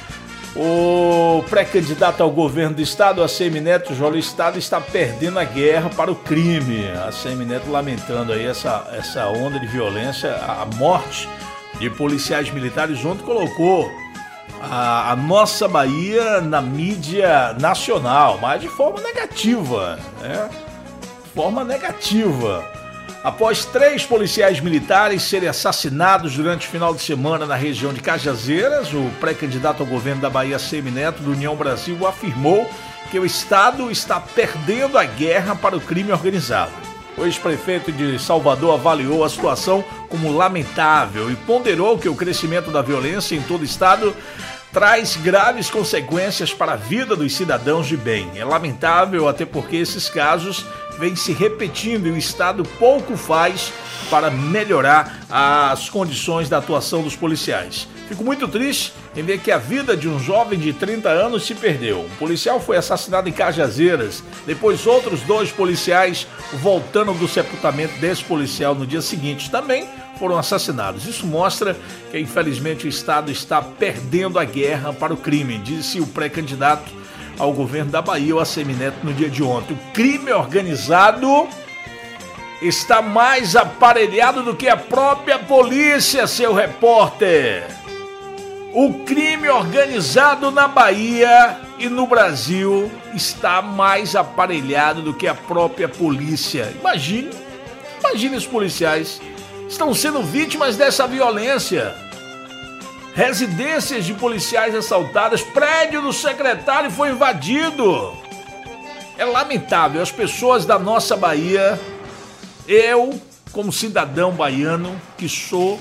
O pré-candidato ao governo do estado, ACM Neto, João Estado, está perdendo a guerra para o crime. A ACM Neto lamentando aí essa onda de violência, a morte de policiais militares, ontem colocou a nossa Bahia na mídia nacional, mas de forma negativa, né? Forma negativa. Após 3 policiais militares serem assassinados durante o final de semana na região de Cajazeiras, o pré-candidato ao governo da Bahia, ACM Neto, do União Brasil, afirmou que o estado está perdendo a guerra para o crime organizado. O ex-prefeito de Salvador avaliou a situação como lamentável e ponderou que o crescimento da violência em todo o estado traz graves consequências para a vida dos cidadãos de bem. É lamentável até porque esses casos vêm se repetindo e o Estado pouco faz para melhorar as condições da atuação dos policiais. Fico muito triste em ver que a vida de um jovem de 30 anos se perdeu. Um policial foi assassinado em Cajazeiras, depois outros 2 policiais, voltando do sepultamento desse policial no dia seguinte, também foram assassinados. Isso mostra que, infelizmente, o Estado está perdendo a guerra para o crime, disse o pré-candidato ao governo da Bahia, o ACM Neto, no dia de ontem. O crime organizado está mais aparelhado do que a própria polícia, seu repórter. O crime organizado na Bahia e no Brasil está mais aparelhado do que a própria polícia. Imagine os policiais estão sendo vítimas dessa violência. Residências de policiais assaltadas, prédio do secretário foi invadido. É lamentável, as pessoas da nossa Bahia, eu, como cidadão baiano que sou,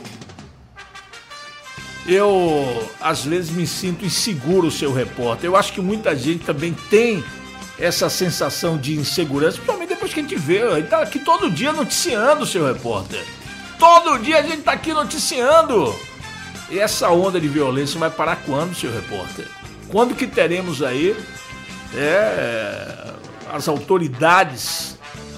eu às vezes me sinto inseguro, seu repórter. Eu acho que muita gente também tem essa sensação de insegurança, principalmente depois que a gente vê, a gente tá aqui todo dia noticiando, seu repórter. Todo dia a gente tá aqui noticiando. E essa onda de violência vai parar quando, seu repórter? Quando que teremos aí as autoridades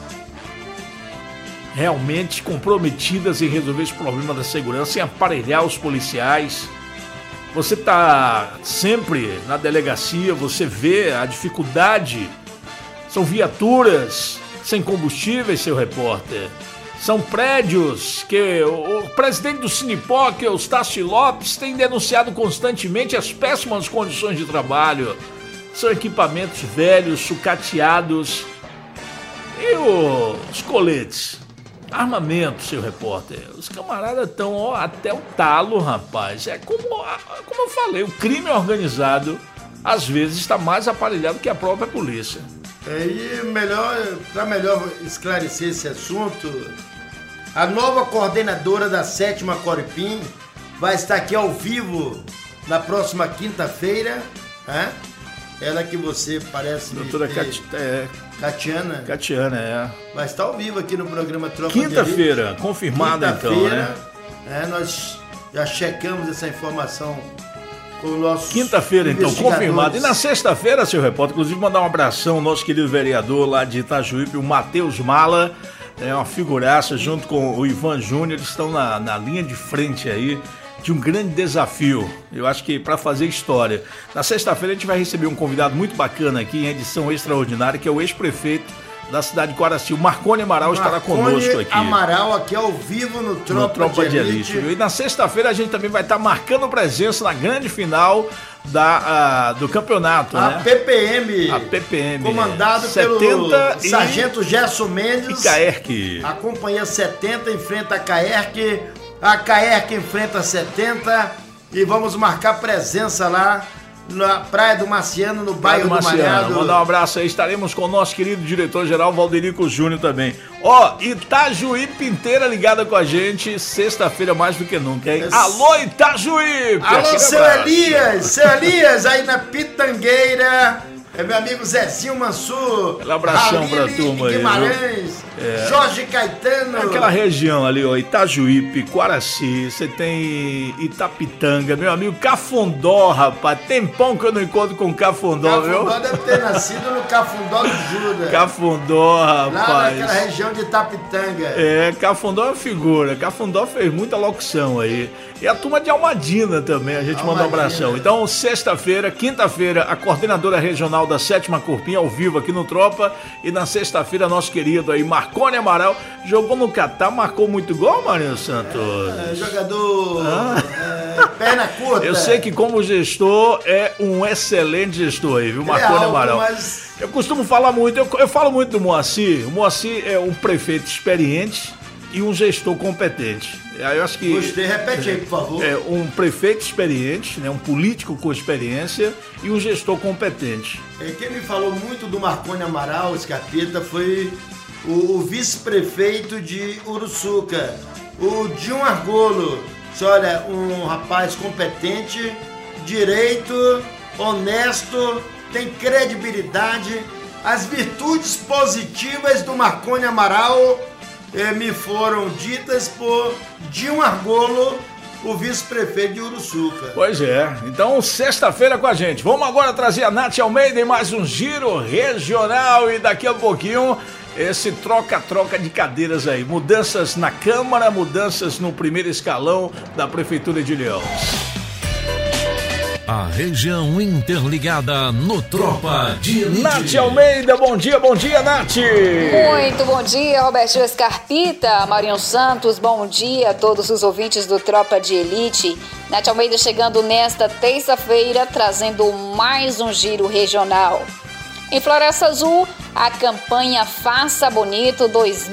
realmente comprometidas em resolver esse problema da segurança, em aparelhar os policiais? Você está sempre na delegacia, você vê a dificuldade. São viaturas sem combustíveis, seu repórter. São prédios que o presidente do Sinipó, que é o Stácio Lopes, tem denunciado constantemente as péssimas condições de trabalho. São equipamentos velhos, sucateados. E os coletes? Armamento, seu repórter. Os camaradas estão até o talo, rapaz. É como eu falei, o crime organizado às vezes está mais aparelhado que a própria polícia. E para melhor esclarecer esse assunto, a nova coordenadora da 7ª Coripim vai estar aqui ao vivo na próxima quinta-feira, né? Ela que você parece... Doutora Catiana. Catiana, vai estar ao vivo aqui no programa Tropa de Elite. Quinta-feira, confirmada então, né? Nós já checamos essa informação com o nosso... Quinta-feira, então, confirmado. E na sexta-feira, seu repórter, inclusive mandar um abração ao nosso querido vereador lá de Itajuípe, o Matheus Mala, uma figuraça, junto com o Ivan Júnior, eles estão na linha de frente aí, de um grande desafio. Eu acho que para fazer história. Na sexta-feira a gente vai receber um convidado muito bacana aqui em edição extraordinária, que é o ex-prefeito da cidade de Coraci, o Marconi Amaral, estará conosco aqui. Amaral aqui ao vivo no Tropa de Elite. E na sexta-feira a gente também vai estar marcando presença na grande final do campeonato, a né? A PPM. Comandado 70 pelo Sargento Gerson Mendes. E Caerque. A companhia 70 enfrenta a Caerque. A Caerque enfrenta a 70. E vamos marcar presença lá na Praia do Marciano, no bairro do Malhado. Mandar um abraço aí, estaremos com o nosso querido diretor-geral Valderico Júnior também. Ó, Itajuípe inteira ligada com a gente, sexta-feira mais do que nunca, hein? Alô, Itajuípe! Alô, seu Elias, aí na Pitangueira. É meu amigo Zezinho Mansur. Um abração pra turma aí. Guimarães, Jorge Caetano. Aquela região ali, ó, Itajuípe, Coraci, você tem Itapitanga, meu amigo Cafundó, rapaz. Tempão que eu não encontro com Cafundó, viu? Cafundó deve ter nascido no Cafundó do Judas. Cafundó, rapaz. Lá naquela região de Itapitanga. Cafundó é uma figura. Cafundó fez muita locução aí. E a turma de Almadina também, a gente manda um abração. Então, sexta-feira, quinta-feira, a coordenadora regional da 7ª Corpinha ao vivo aqui no Tropa. E na sexta-feira, nosso querido aí, Marconi Amaral, jogou no Catar, marcou muito gol, Marinho Santos. Jogador perna curta. Eu sei que como gestor, é um excelente gestor aí, viu, Marconi Amaral. Mas... Eu costumo falar muito, eu falo muito do Moacir. O Moacir é um prefeito experiente e um gestor competente. Eu acho que gostei, repete aí, por favor. É um prefeito experiente, né, um político com experiência e um gestor competente. Quem me falou muito do Marconi Amaral, Scarpita, foi o vice-prefeito de Uruçuca, o Dinho Argolo. Olha, um rapaz competente, direito, honesto, tem credibilidade. As virtudes positivas do Marconi Amaral me foram ditas por Dinho Argolo, o vice-prefeito de Uruçuca. Pois é, então sexta-feira com a gente. Vamos agora trazer a Nath Almeida em mais um giro regional e daqui a pouquinho esse troca-troca de cadeiras aí. Mudanças na Câmara, mudanças no primeiro escalão da Prefeitura de Ilhéus. A região interligada no Tropa de Elite. Nath Almeida, bom dia, Nath! Muito bom dia, Robertinho Scarpita, Marinho Santos, bom dia a todos os ouvintes do Tropa de Elite. Nath Almeida chegando nesta terça-feira, trazendo mais um giro regional. Em Floresta Azul, a campanha Faça Bonito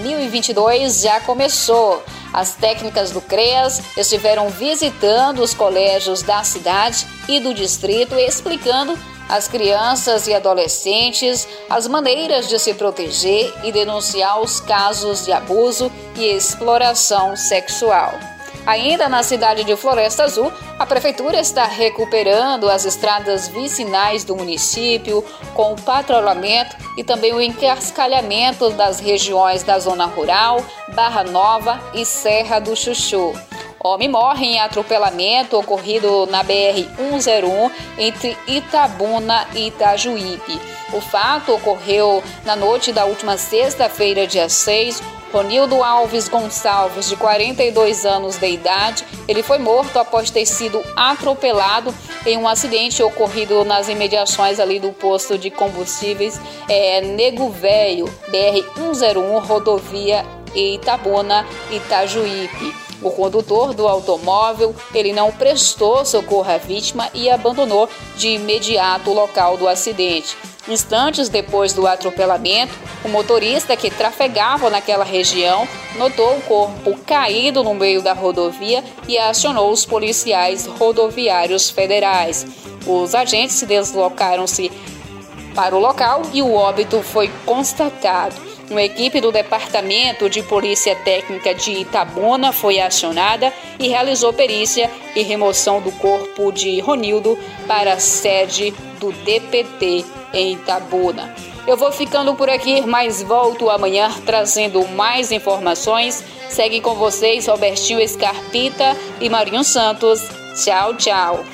2022 já começou. As técnicas do CREAS estiveram visitando os colégios da cidade e do distrito, explicando às crianças e adolescentes as maneiras de se proteger e denunciar os casos de abuso e exploração sexual. Ainda na cidade de Floresta Azul, a prefeitura está recuperando as estradas vicinais do município com o patrulhamento e também o encascalhamento das regiões da zona rural, Barra Nova e Serra do Chuchu. Homem morre em atropelamento ocorrido na BR-101 entre Itabuna e Itajuípe. O fato ocorreu na noite da última sexta-feira, dia 6. Ronildo Alves Gonçalves, de 42 anos de idade, ele foi morto após ter sido atropelado em um acidente ocorrido nas imediações ali do posto de combustíveis Nego Velho, BR-101, rodovia Itabuna, Itajuípe. O condutor do automóvel, ele não prestou socorro à vítima e abandonou de imediato o local do acidente. Instantes depois do atropelamento, o motorista que trafegava naquela região notou o corpo caído no meio da rodovia e acionou os policiais rodoviários federais. Os agentes se deslocaram-se para o local e o óbito foi constatado. Uma equipe do Departamento de Polícia Técnica de Itabuna foi acionada e realizou perícia e remoção do corpo de Ronildo para a sede do DPT em Itabuna. Eu vou ficando por aqui, mas volto amanhã trazendo mais informações. Segue com vocês Robertinho Scarpita e Marinho Santos. Tchau, tchau.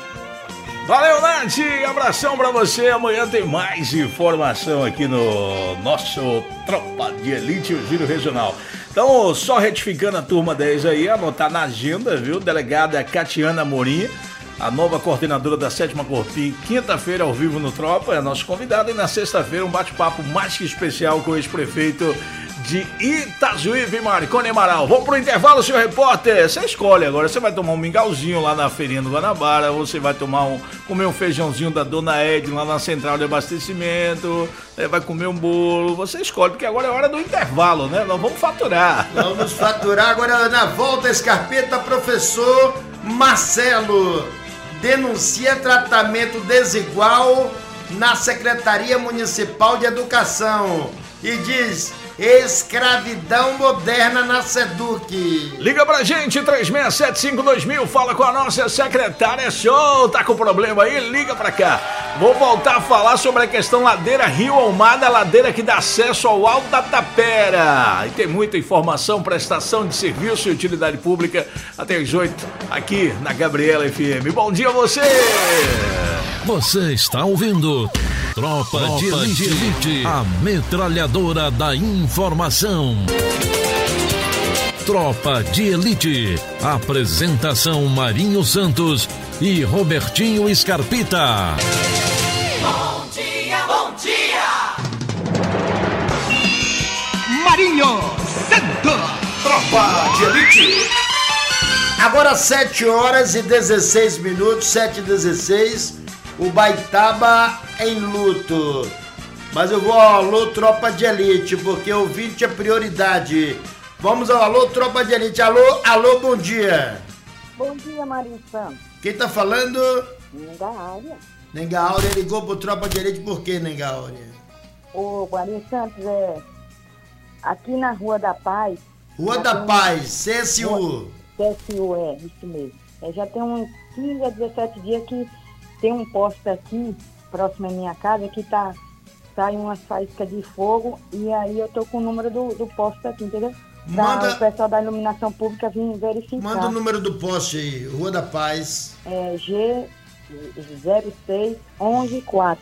Valeu, Nath! Abração pra você. Amanhã tem mais informação aqui no nosso Tropa de Elite, o Giro Regional. Então, só retificando a turma 10 aí, anotar na agenda, viu? Delegada Catiana Amorim, a nova coordenadora da 7ª Corpim, quinta-feira ao vivo no Tropa, é nosso convidado, e na sexta-feira um bate-papo mais que especial com o ex-prefeito de Itajuípe, Marconi Amaral. Vamos pro intervalo, senhor repórter. Você escolhe agora, você vai tomar um mingauzinho lá na feirinha do Guanabara, ou você vai comer um feijãozinho da Dona Ed lá na central de abastecimento, vai comer um bolo, você escolhe, porque agora é hora do intervalo, né? Nós vamos faturar. Vamos faturar agora na volta, Scarpeta. Professor Marcelo denuncia tratamento desigual na Secretaria Municipal de Educação e diz: escravidão moderna na SEDUC. Liga pra gente, 3675-2000, fala com a nossa secretária Show. Tá com problema aí? Liga pra cá. Vou voltar a falar sobre a questão Ladeira Rio Almada, ladeira que dá acesso ao Alto da Tapera. E tem muita informação, prestação de serviço e utilidade pública até as 8 aqui na Gabriela FM. Bom dia a você! Você está ouvindo Tropa de Elite, a metralhadora da informação. Tropa de Elite, apresentação Marinho Santos e Robertinho Scarpita. Bom dia, bom dia! Marinho Santos. Tropa de Elite. Agora 7h16, 7h16. O Baitaba em luto. Mas eu vou ao alô, Tropa de Elite, porque ouvinte é prioridade. Vamos ao alô, Tropa de Elite. Alô, bom dia. Bom dia, Marinho Santos. Quem tá falando? Nenga Áurea. Nenga Áurea ligou pro Tropa de Elite, por que, Nenga Áurea? Ô, Marinho Santos, aqui na Rua da Paz. Rua da Paz, CSU. CSU, isso mesmo. Já tem uns 15 a 17 dias que tem um posto aqui, próximo à minha casa, que sai umas faíscas de fogo, e aí eu tô com o número do posto aqui, entendeu? Para o pessoal da iluminação pública vir verificar. Manda o número do poste aí, Rua da Paz. G06114.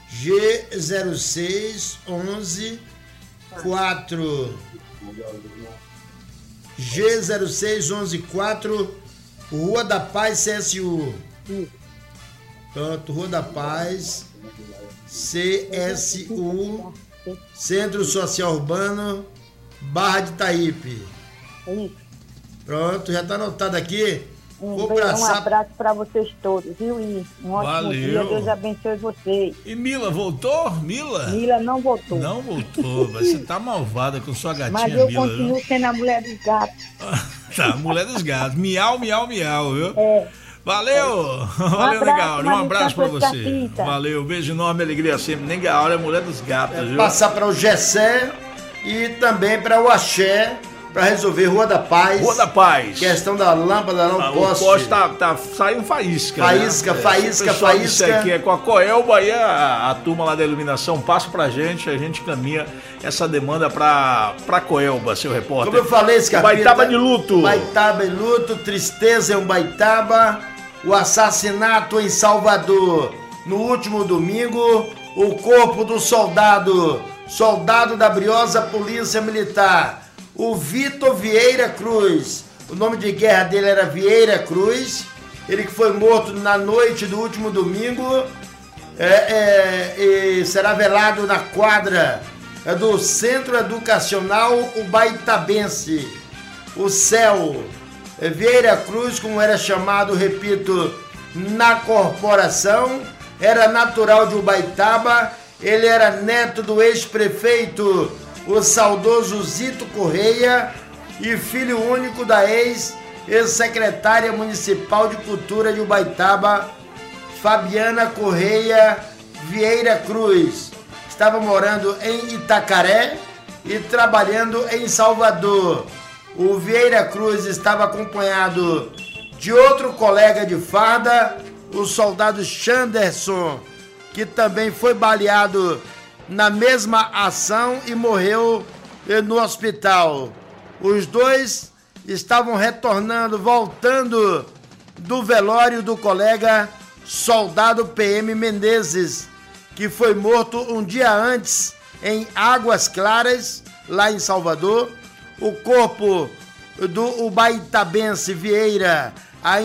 G06114. G06114, Rua da Paz, CSU. Pronto, Rua da Paz, CSU, Centro Social Urbano, Barra de Itaípe. Pronto, já tá anotado aqui. Um abraço para vocês todos, viu? E um ótimo dia, Deus abençoe vocês. E Mila, voltou? Mila não voltou. Não voltou, você tá malvada com sua gatinha Mila. Mas eu continuo sendo a mulher dos gatos. Tá, mulher dos gatos. Miau, miau, miau, viu? Valeu! Valeu, Negaura. Um abraço pra você. Valeu, beijo enorme, alegria sempre. Negaura é mulher dos gatos, viu? Passar para o Gessé e também para o Axé, para resolver Rua da Paz. Rua da Paz. Questão da lâmpada, não poste. O poste tá saindo faísca. Faísca. Aqui é com a Coelba, aí a turma lá da iluminação passa pra gente, a gente caminha essa demanda pra Coelba, seu repórter. Como eu falei, Scarpita, Baitaba de luto. Baitaba em luto, tristeza em Baitaba. O assassinato em Salvador. No último domingo, o corpo do soldado da briosa Polícia Militar, o Vitor Vieira Cruz. O nome de guerra dele era Vieira Cruz. Ele que foi morto na noite do último domingo. E será velado na quadra do Centro Educacional Ubaitabense, o CEL. Vieira Cruz, como era chamado, repito, na corporação, era natural de Ubaitaba. Ele era neto do ex-prefeito, o saudoso Zito Correia, e filho único da ex-secretária municipal de cultura de Ubaitaba, Fabiana Correia Vieira Cruz. Estava morando em Itacaré e trabalhando em Salvador. O Vieira Cruz estava acompanhado de outro colega de farda, o soldado Chanderson, que também foi baleado na mesma ação e morreu no hospital. Os dois estavam voltando do velório do colega soldado PM Menezes, que foi morto um dia antes em Águas Claras, lá em Salvador. o corpo do Ubaitabense Vieira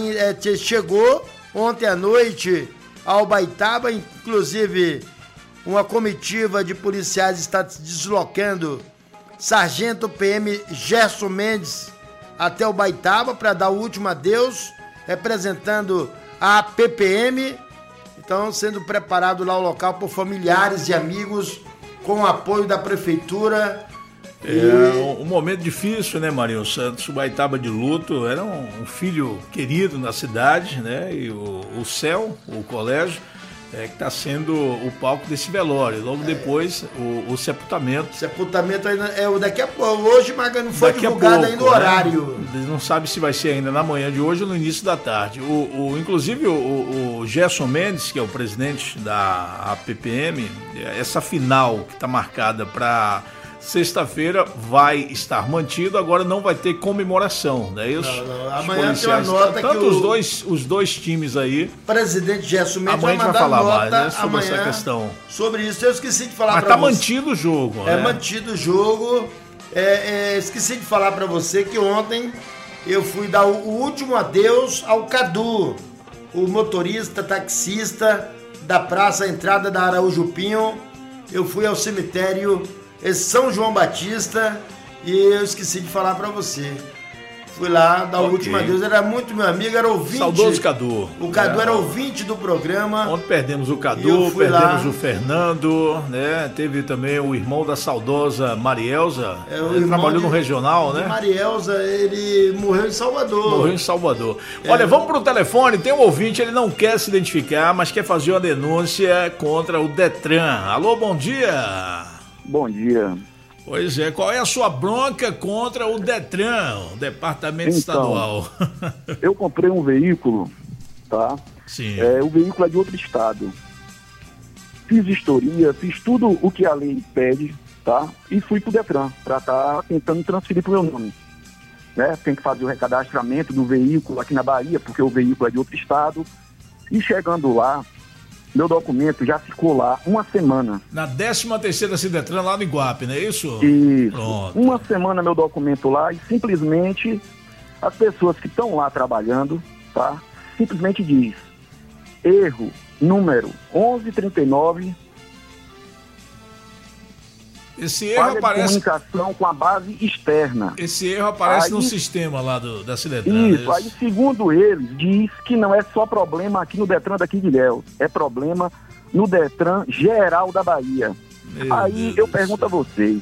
chegou ontem à noite ao Ubaitaba, inclusive uma comitiva de policiais está se deslocando, Sargento PM Gerson Mendes até o Ubaitaba para dar o último adeus, representando a PPM. Então, sendo preparado lá o local por familiares e amigos, com o apoio da prefeitura. Um momento difícil, né, Marinho Santos? Ubaitaba de luto, era um filho querido na cidade, né? E o CEL, o colégio, que está sendo o palco desse velório. Logo depois, o sepultamento. Sepultamento ainda é o daqui a pouco. Hoje, mas não foi divulgado ainda o horário. Né? Não sabe se vai ser ainda na manhã de hoje ou no início da tarde. Inclusive, o Gerson Mendes, que é o presidente da APPM, essa final que está marcada para sexta-feira vai estar mantido, agora não vai ter comemoração, não é isso? Não. Amanhã tem uma nota tanto que os dois times aí. Presidente Gerson Mendes vai mandar falar nota mais, né, sobre essa questão. Sobre isso, eu esqueci de falar para você. Mas tá mantido o jogo, né? Mantido o jogo. Esqueci de falar para você que ontem eu fui dar o último adeus ao Cadu, o motorista, taxista da praça entrada da Araújo Pinho. Eu fui ao cemitério São João Batista e eu esqueci de falar pra você. Fui lá dar o último adeus, era muito meu amigo, era ouvinte. Saudoso Cadu. O Cadu era ouvinte do programa. Ontem perdemos o Cadu, perdemos o Fernando, né? Teve também o irmão da saudosa Marielza, ele trabalhou no regional, né? Marielza, ele morreu em Salvador. Olha, vamos pro telefone, tem um ouvinte, ele não quer se identificar, mas quer fazer uma denúncia contra o Detran. Alô, bom dia. Bom dia. Pois é, qual é a sua bronca contra o Detran, o Departamento Estadual? Eu comprei um veículo, tá? Sim. O veículo é de outro estado. Fiz vistoria, fiz tudo o que a lei pede, tá? E fui pro Detran, para estar tentando transferir pro meu nome. Né? Tem que fazer o recadastramento do veículo aqui na Bahia, porque o veículo é de outro estado. E chegando lá, meu documento já ficou lá uma semana. Na 13ª Cidetran, lá no Iguape, não é isso? Isso. Pronto. Uma semana meu documento lá e simplesmente as pessoas que estão lá trabalhando, tá? Simplesmente diz, erro, número 1139. Esse erro aparece... comunicação com a base externa. Esse erro aparece no sistema lá da Cidetran. Isso, aí segundo eles, diz que não é só problema aqui no Detran daqui de Ilhéus, é problema no Detran geral da Bahia. Aí eu pergunto a vocês,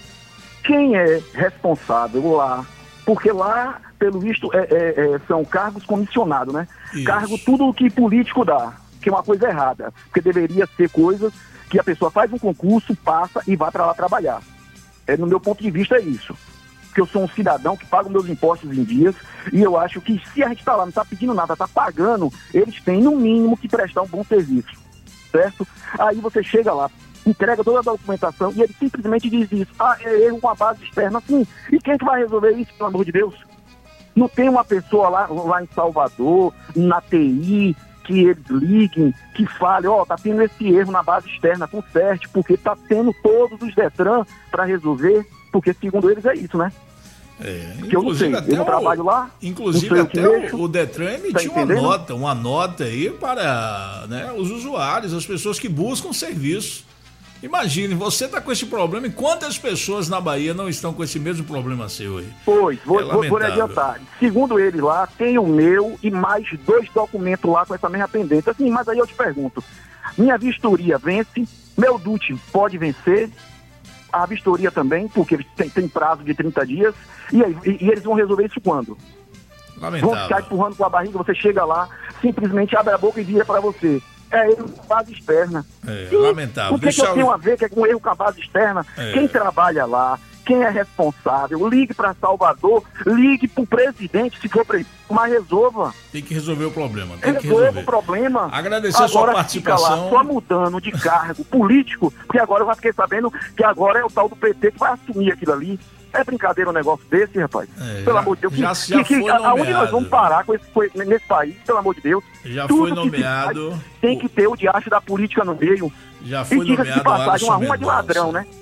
quem é responsável lá? Porque lá, pelo visto, são cargos comissionados, né? Isso. Cargo tudo o que político dá, que é uma coisa errada, porque deveria ser coisas que a pessoa faz um concurso, passa e vai para lá trabalhar. No meu ponto de vista é isso. Porque eu sou um cidadão que paga meus impostos em dias e eu acho que se a gente está lá, não está pedindo nada, está pagando, eles têm no mínimo que prestar um bom serviço, certo? Aí você chega lá, entrega toda a documentação e ele simplesmente diz isso. É erro com a base externa, sim. E quem é que vai resolver isso, pelo amor de Deus? Não tem uma pessoa lá em Salvador, na TI, que eles liguem, que falem, tá tendo esse erro na base externa, conserte, porque tá tendo todos os Detran para resolver, porque segundo eles é isso, né? Que eu não sei, eu não trabalho lá. Inclusive até o Detran emitiu uma nota aí para, né, os usuários, as pessoas que buscam serviço. Imagine, você está com esse problema e quantas pessoas na Bahia não estão com esse mesmo problema seu aí? Pois, vou adiantar. Segundo ele lá, tem o meu e mais 2 documentos lá com essa mesma pendência. Assim, mas aí eu te pergunto, minha vistoria vence, meu DUT pode vencer, a vistoria também, porque tem prazo de 30 dias, e eles vão resolver isso quando? Lamentável. Vão ficar empurrando com a barriga, você chega lá, simplesmente abre a boca e vira para você. É erro com a base externa. Lamentável. O que eu tenho a ver que é com erro com a base externa? Quem trabalha lá, quem é responsável, ligue para Salvador, ligue para o presidente, se for preciso, mas resolva. Tem que resolver o problema. Resolva o problema. Agradecer a sua participação. Fica lá só mudando de cargo político, porque agora eu já fiquei sabendo que agora é o tal do PT que vai assumir aquilo ali. É brincadeira um negócio desse, rapaz? Pelo amor de Deus. Aonde nós vamos parar nesse país, pelo amor de Deus? Já foi nomeado. Tem que ter o diacho da política no meio. Já foi nomeado uma ruma de ladrão, né?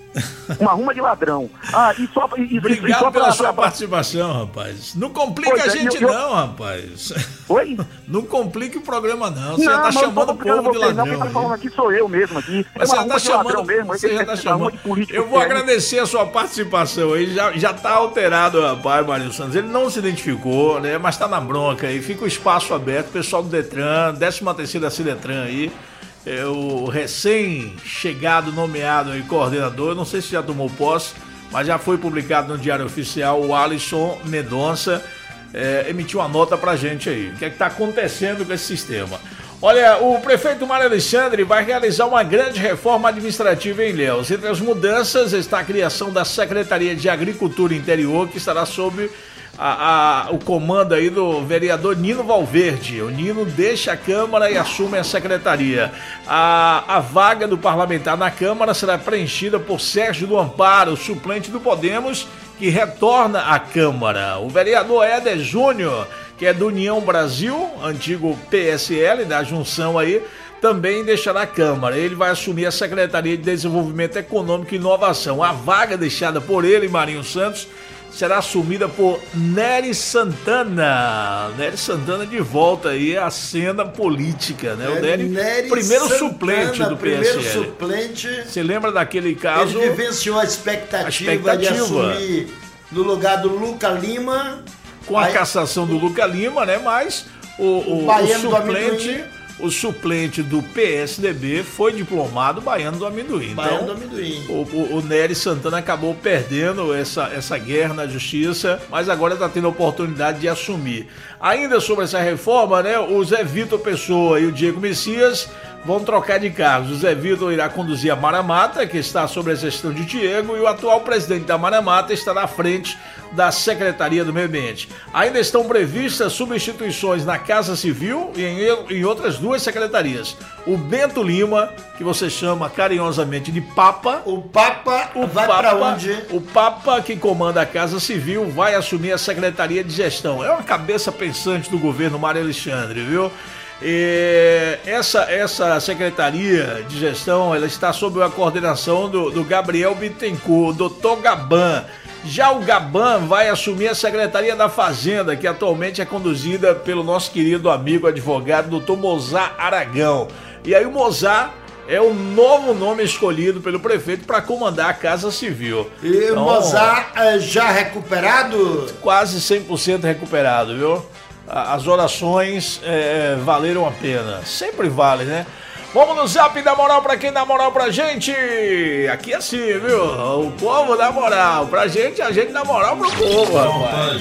Uma ruma de ladrão. Obrigado pela sua participação, rapaz. Não complica a gente não, rapaz. Oi? Não complique o programa não. Você já tá chamando o povo de ladrão. Não, quem tá falando aqui sou eu mesmo aqui. Mas você já tá chamando mesmo. Você já tá chamando. Eu vou agradecer a sua participação aí. Já tá alterado, rapaz, Marinho Santos. Ele não se identificou, né? Mas tá na bronca aí. Fica o espaço aberto. Pessoal do Detran, 13ª Cidetran aí. O recém-chegado, nomeado aí, coordenador, não sei se já tomou posse, mas já foi publicado no Diário Oficial, o Alisson Mendonça emitiu uma nota pra gente aí. O que é que tá acontecendo com esse sistema? Olha, o prefeito Mário Alexandre vai realizar uma grande reforma administrativa em Ilhéus. Entre as mudanças está a criação da Secretaria de Agricultura Interior, que estará sob o comando aí do vereador Nino Valverde. O Nino deixa a Câmara e assume a secretaria. A vaga do parlamentar na Câmara será preenchida por Sérgio do Amparo, suplente do Podemos, que retorna à Câmara. O vereador Éder Júnior, que é do União Brasil, antigo PSL, da junção aí, também deixará a Câmara. Ele vai assumir a Secretaria de Desenvolvimento Econômico e Inovação. A vaga deixada por ele, Marinho Santos, será assumida por Nery Santana. Nery Santana de volta aí à cena política, né? O Nery primeiro Santana, suplente do PSL. Primeiro suplente. Você lembra daquele caso? Ele vivenciou a expectativa de assumir no lugar do Luca Lima. Com a cassação do Luca Lima, né? Mas o suplente do PSDB foi diplomado baiano do amendoim. Baiano do amendoim. O Nery Santana acabou perdendo essa guerra na justiça, mas agora está tendo a oportunidade de assumir. Ainda sobre essa reforma, né? O Zé Vitor Pessoa e o Diego Messias vão trocar de cargos. O Zé Vitor irá conduzir a Mara Mata, que está sob a gestão de Diego, e o atual presidente da Mara Mata estará à frente da Secretaria do Meio Ambiente. Ainda estão previstas substituições na Casa Civil e em outras duas secretarias. O Bento Lima, que você chama carinhosamente de Papa. O Papa vai para onde? O Papa, que comanda a Casa Civil, vai assumir a Secretaria de Gestão. É uma cabeça pensante do governo Mário Alexandre, viu? Essa Secretaria de Gestão, ela está sob a coordenação do Gabriel Bittencourt, Dr. Gaban. Já o Gaban vai assumir a Secretaria da Fazenda, que atualmente é conduzida pelo nosso querido amigo advogado Dr. Mozart Aragão. E aí o Mozart é o novo nome escolhido pelo prefeito para comandar a Casa Civil. E então, Mozart já recuperado? Quase 100% recuperado, viu? As orações valeram a pena. Sempre vale, né? Vamos no zap dar moral pra quem dá moral pra gente. Aqui é assim, viu? O povo dá moral pra gente, a gente dá moral pro povo, rapaz.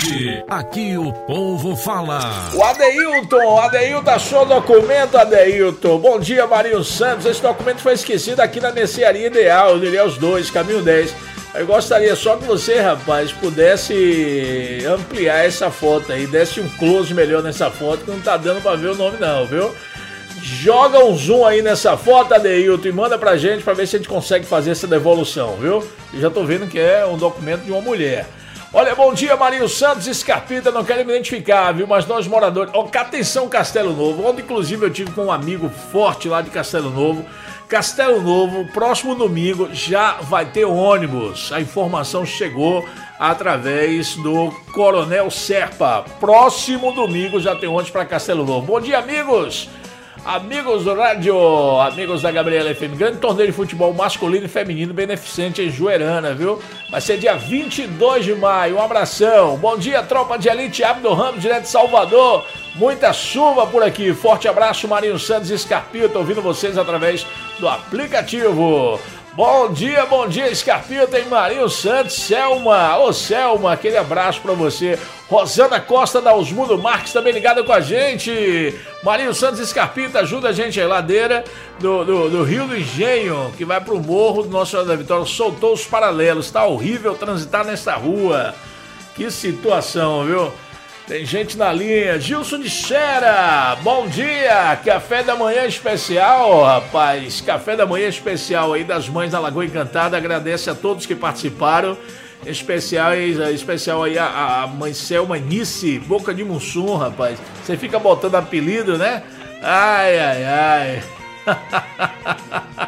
Aqui o povo fala. O Adeilton achou o documento, Adeilton. Bom dia, Marinho Santos. Esse documento foi esquecido aqui na Mercearia Ideal, Ilhéus 2, caminho 10. Eu gostaria só que você, rapaz, pudesse ampliar essa foto aí, desse um close melhor nessa foto, que não tá dando pra ver o nome não, viu? Joga um zoom aí nessa foto, Adeilton, e manda pra gente pra ver se a gente consegue fazer essa devolução, viu? Eu já tô vendo que é um documento de uma mulher. Olha, bom dia, Marinho Santos e Scarpita, não quero me identificar, viu? Mas nós moradores... Atenção, Castelo Novo, onde inclusive eu tive com um amigo forte lá de Castelo Novo. Castelo Novo, próximo domingo, já vai ter ônibus. A informação chegou através do Coronel Serpa. Próximo domingo já tem ônibus para Castelo Novo. Bom dia, amigos! Amigos do rádio, amigos da Gabriela FM, grande torneio de futebol masculino e feminino beneficente em Juerana, viu? Vai ser dia 22 de maio, um abração. Bom dia, tropa de elite, Abdo Ramos, direto de Salvador. Muita chuva por aqui, forte abraço, Marinho Santos e Scarpita, ouvindo vocês através do aplicativo. Bom dia, Scarpita e Marinho Santos, Selma. Ô, Selma, aquele abraço pra você. Rosana Costa da Osmundo Marques também ligada com a gente. Marinho Santos e Scarpita, ajuda a gente aí, ladeira do Rio do Engenho, que vai pro morro do Nossa Senhora da Vitória, soltou os paralelos, tá horrível transitar nessa rua. Que situação, viu? Tem gente na linha. Gilson de Xera, bom dia. Café da manhã especial, rapaz. Café da manhã especial aí das Mães da Lagoa Encantada. Agradece a todos que participaram. Especial aí a mãe Selma Nice, Boca de Mussum, rapaz. Você fica botando apelido, né? Ai.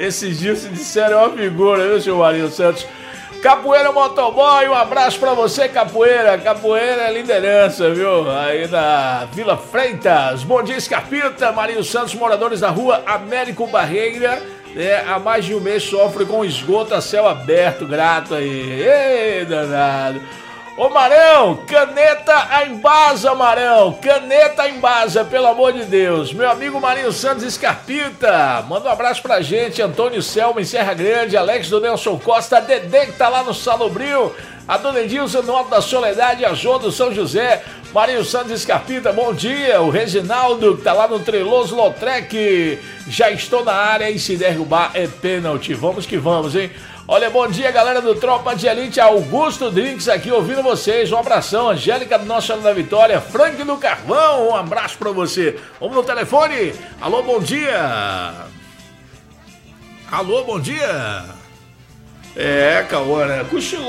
Esses dias se disseram uma figura, viu, seu Marinho Santos? Capoeira Motoboy, um abraço pra você, Capoeira. Capoeira é liderança, viu? Aí na Vila Freitas. Bom dia, Escarpita. Marinho Santos, moradores da rua Américo Barreira, há mais de um mês sofre com esgoto a céu aberto. Grato aí. Ei, danado. Ô Marão, caneta a embasa, Marão. Caneta a embasa, pelo amor de Deus. Meu amigo Marinho Santos Escarpita, manda um abraço pra gente. Antônio Selma em Serra Grande, Alex do Nelson Costa, Dedê que tá lá no Salobril, a Dona Edilza no Alto da Soledade, a João do São José. Marinho Santos Escarpita, bom dia. O Reginaldo que tá lá no Treloso Lautrec, já estou na área e se derrubar é pênalti. Vamos que vamos, hein? Olha, bom dia, galera do Tropa de Elite. Augusto Drinks aqui ouvindo vocês. Um abração. Angélica do Nossa Senhora da Vitória. Frank do Carvão, um abraço pra você. Vamos no telefone. Alô, bom dia. Alô, bom dia. Cauã,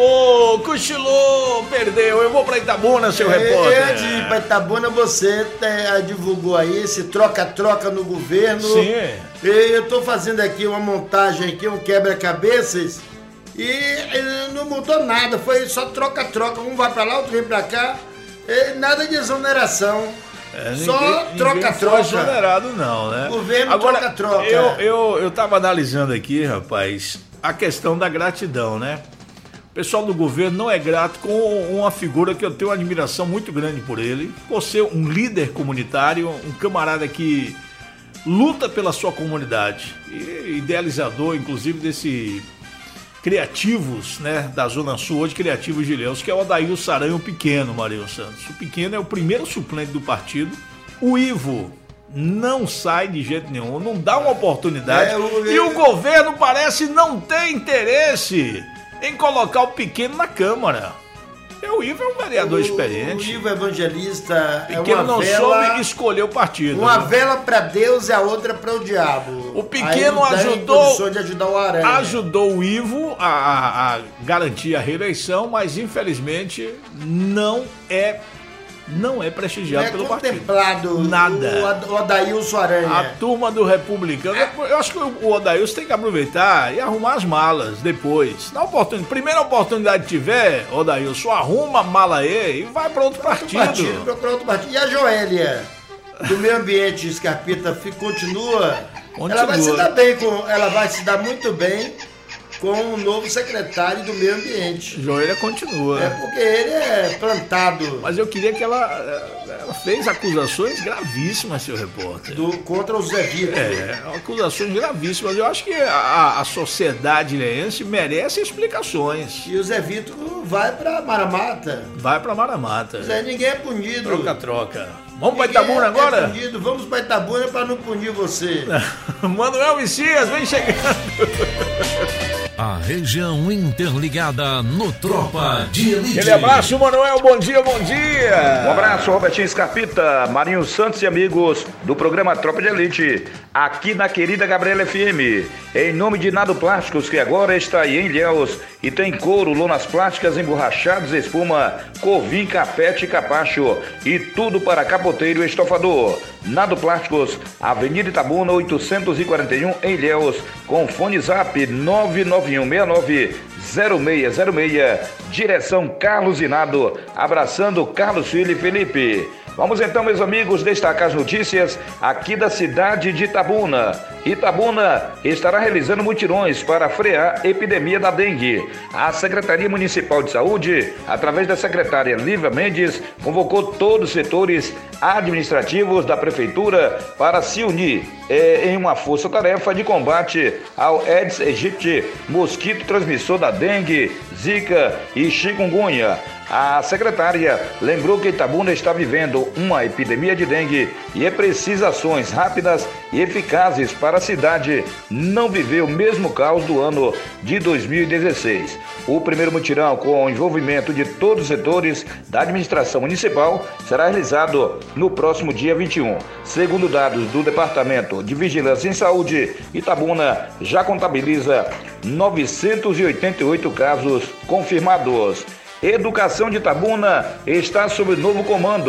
cochilou, perdeu. Eu vou pra Itabuna, seu repórter. Antes de ir pra Itabuna, você divulgou aí esse troca-troca no governo. Sim. Eu tô fazendo aqui uma montagem, aqui, um quebra-cabeças, e não mudou nada, foi só troca-troca. Um vai pra lá, outro vem pra cá, nada de exoneração. Só troca-troca. Não foi exonerado não, né? Governo troca-troca. Eu tava analisando aqui, rapaz, a questão da gratidão, né? O pessoal do governo não é grato com uma figura que eu tenho uma admiração muito grande por ele, por ser um líder comunitário, um camarada que luta pela sua comunidade, e idealizador, inclusive, desse Criativos, né, da Zona Sul, hoje Criativos de Ilhéus, que é o Odair Saranho Pequeno, Marinho Santos. O Pequeno é o primeiro suplente do partido. O Ivo não sai de jeito nenhum, não dá uma oportunidade. E o governo parece não ter interesse em colocar o Pequeno na Câmara. O Ivo é um vereador experiente. O Ivo Evangelista é uma não vela, soube escolher o partido. Uma vela para Deus e a outra para o diabo. O Pequeno ajudou, de ajudar o Aranha. Ajudou o Ivo a garantir a reeleição, mas infelizmente não é prestigiado pelo partido. Contemplado nada. O Odailson Aranha. A turma do Republicano. Eu acho que o Odailson tem que aproveitar e arrumar as malas depois. Primeira oportunidade que tiver, Odailson, arruma a mala aí e vai para outro partido. Para outro partido. E a Joélia, do Meio Ambiente, Escarpita, continua. Ela vai se dar muito bem com o novo secretário do Meio Ambiente. Joelha continua. Porque ele é plantado. Mas eu queria que ela fez acusações gravíssimas, seu repórter. Contra o Zé Vitor. Acusações gravíssimas. Eu acho que a sociedade ilhéense merece explicações. E o Zé Vitor vai pra Maramata. Ninguém é punido. Troca-troca. Vamos pra Itabuna agora? Vamos pra Itabuna pra não punir você. Manuel Messias, vem chegando. A região interligada no Tropa de Elite. Aquele abraço, Manuel, bom dia. Um abraço, Robertinho Escarpita, Marinho Santos e amigos do programa Tropa de Elite, aqui na querida Gabriela FM. Em nome de Nado Plásticos, que agora está aí em Ilhéus e tem couro, lonas plásticas, emborrachados, espuma, covim, capete e capacho e tudo para capoteiro e estofador. Nado Plásticos, Avenida Itabuna 841 em Ilhéus, com fone zap 991690606, direção Carlos Inado, abraçando Carlos Filho e Felipe. Vamos então, meus amigos, destacar as notícias aqui da cidade de Itabuna. Itabuna estará realizando mutirões para frear a epidemia da dengue. A Secretaria Municipal de Saúde, através da secretária Lívia Mendes, convocou todos os setores administrativos da Prefeitura para se unir em uma força-tarefa de combate ao Aedes aegypti, mosquito transmissor da dengue, zika e chikungunya. A secretária lembrou que Itabuna está vivendo uma epidemia de dengue e é preciso ações rápidas e eficazes para a cidade não viver o mesmo caos do ano de 2016. O primeiro mutirão, com o envolvimento de todos os setores da administração municipal, será realizado no próximo dia 21. Segundo dados do Departamento de Vigilância em Saúde, Itabuna já contabiliza 988 casos confirmados. Educação de Itabuna está sob novo comando.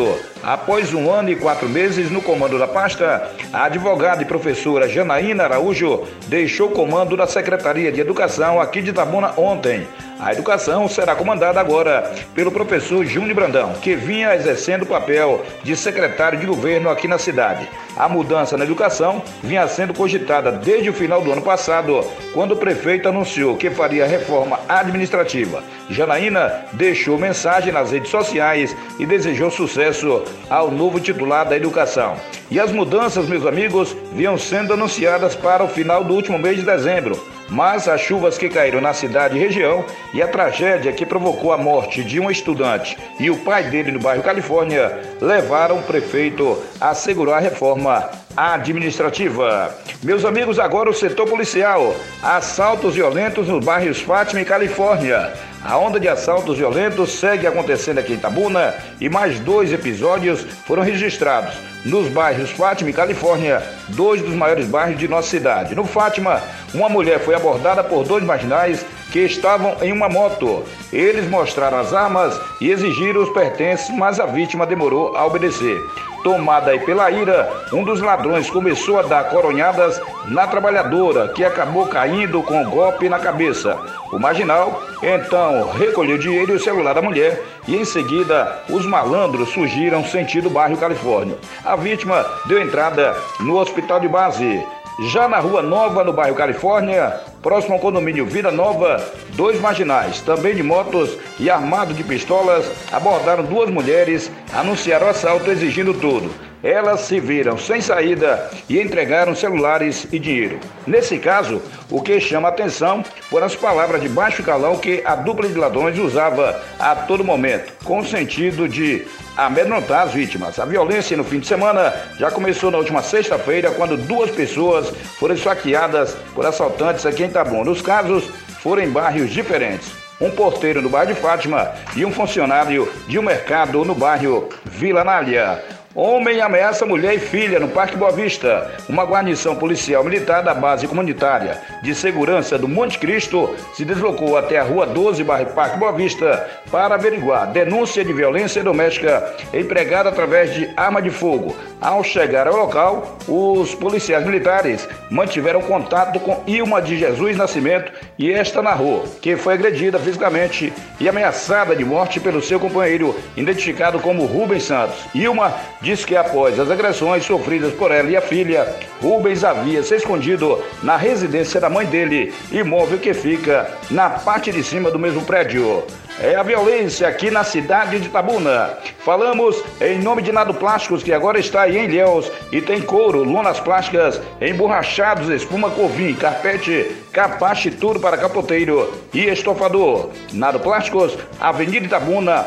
Após 1 ano e 4 meses no comando da pasta, a advogada e professora Janaína Araújo deixou o comando da Secretaria de Educação aqui de Itabuna ontem. A educação será comandada agora pelo professor Júnior Brandão, que vinha exercendo o papel de secretário de governo aqui na cidade. A mudança na educação vinha sendo cogitada desde o final do ano passado, quando o prefeito anunciou que faria reforma administrativa. Janaína deixou mensagem nas redes sociais e desejou sucesso ao novo titular da educação. E as mudanças, meus amigos, vinham sendo anunciadas para o final do último mês de dezembro. Mas as chuvas que caíram na cidade e região e a tragédia que provocou a morte de um estudante e o pai dele no bairro Califórnia levaram o prefeito a assegurar a reforma administrativa. Meus amigos, agora o setor policial. Assaltos violentos nos bairros Fátima e Califórnia. A onda de assaltos violentos segue acontecendo aqui em Itabuna e mais 2 episódios foram registrados nos bairros Fátima e Califórnia, 2 dos maiores bairros de nossa cidade. No Fátima, uma mulher foi abordada por 2 marginais que estavam em uma moto. Eles mostraram as armas e exigiram os pertences, mas a vítima demorou a obedecer. Tomada aí pela ira, um dos ladrões começou a dar coronhadas na trabalhadora, que acabou caindo com um golpe na cabeça. O marginal, então, recolheu o dinheiro e o celular da mulher e, em seguida, os malandros surgiram sentido bairro Califórnia. A vítima deu entrada no hospital de base. Já na Rua Nova, no bairro Califórnia, próximo ao condomínio Vida Nova, 2 marginais, também de motos e armados de pistolas, abordaram 2 mulheres, anunciaram o assalto exigindo tudo. Elas se viram sem saída e entregaram celulares e dinheiro. Nesse caso, o que chama a atenção foram as palavras de baixo calão que a dupla de ladrões usava a todo momento, com o sentido de amedrontar as vítimas. A violência no fim de semana já começou na última sexta-feira, quando 2 pessoas foram esfaqueadas por assaltantes aqui em Itabuna. Os casos foram em bairros diferentes. Um porteiro no bairro de Fátima e um funcionário de um mercado no bairro Vila Nália. Homem ameaça mulher e filha no Parque Boa Vista. Uma guarnição policial militar da base comunitária de segurança do Monte Cristo se deslocou até a Rua 12, bairro Parque Boa Vista, para averiguar denúncia de violência doméstica empregada através de arma de fogo. Ao chegar ao local, os policiais militares mantiveram contato com Ilma de Jesus Nascimento e esta narrou que foi agredida fisicamente e ameaçada de morte pelo seu companheiro, identificado como Rubens Santos. Ilma diz que após as agressões sofridas por ela e a filha, Rubens havia se escondido na residência da mãe dele, imóvel que fica na parte de cima do mesmo prédio. É a violência aqui na cidade de Itabuna. Falamos em nome de Nado Plásticos, que agora está aí em Ilhéus e tem couro, lonas plásticas, emborrachados, espuma Covim, carpete, capache, tudo para capoteiro e estofador. Nado Plásticos, Avenida Itabuna,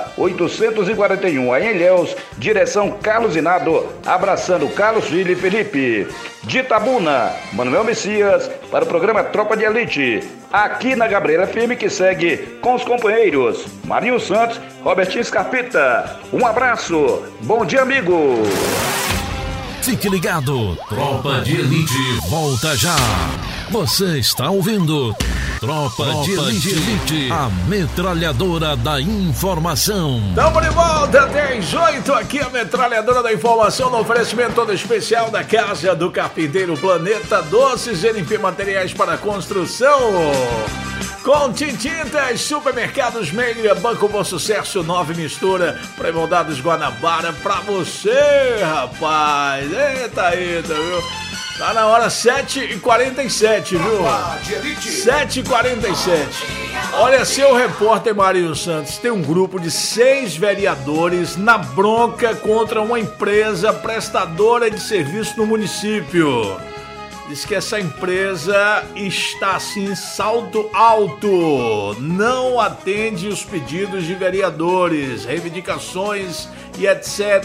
841, aí em Ilhéus, direção Carlos Nado, abraçando Carlos Filho e Felipe. De Itabuna, Manuel Messias, para o programa Tropa de Elite, aqui na Gabriela FM, que segue com os companheiros Marinho Santos, Robertinho Scarpita. Um abraço, bom dia, amigo. Fique ligado, Tropa de Elite volta já. Você está ouvindo Tropa de Elite, a metralhadora da informação. Tamo de volta, 10:08, aqui a metralhadora da informação, no oferecimento todo especial da Casa do Carpinteiro Planeta Doces, NP Materiais para Construção. Com Tintintas, Supermercados Meira, Banco Bom Sucesso, 9 Mistura, Pré-moldados Guanabara, pra você, rapaz. Eita, viu? Tá na hora 7h47, viu? 7h47. Olha, seu repórter Marinho Santos, tem um grupo de 6 vereadores na bronca contra uma empresa prestadora de serviço no município. Diz que essa empresa está assim, salto alto, não atende os pedidos de vereadores, reivindicações e etc,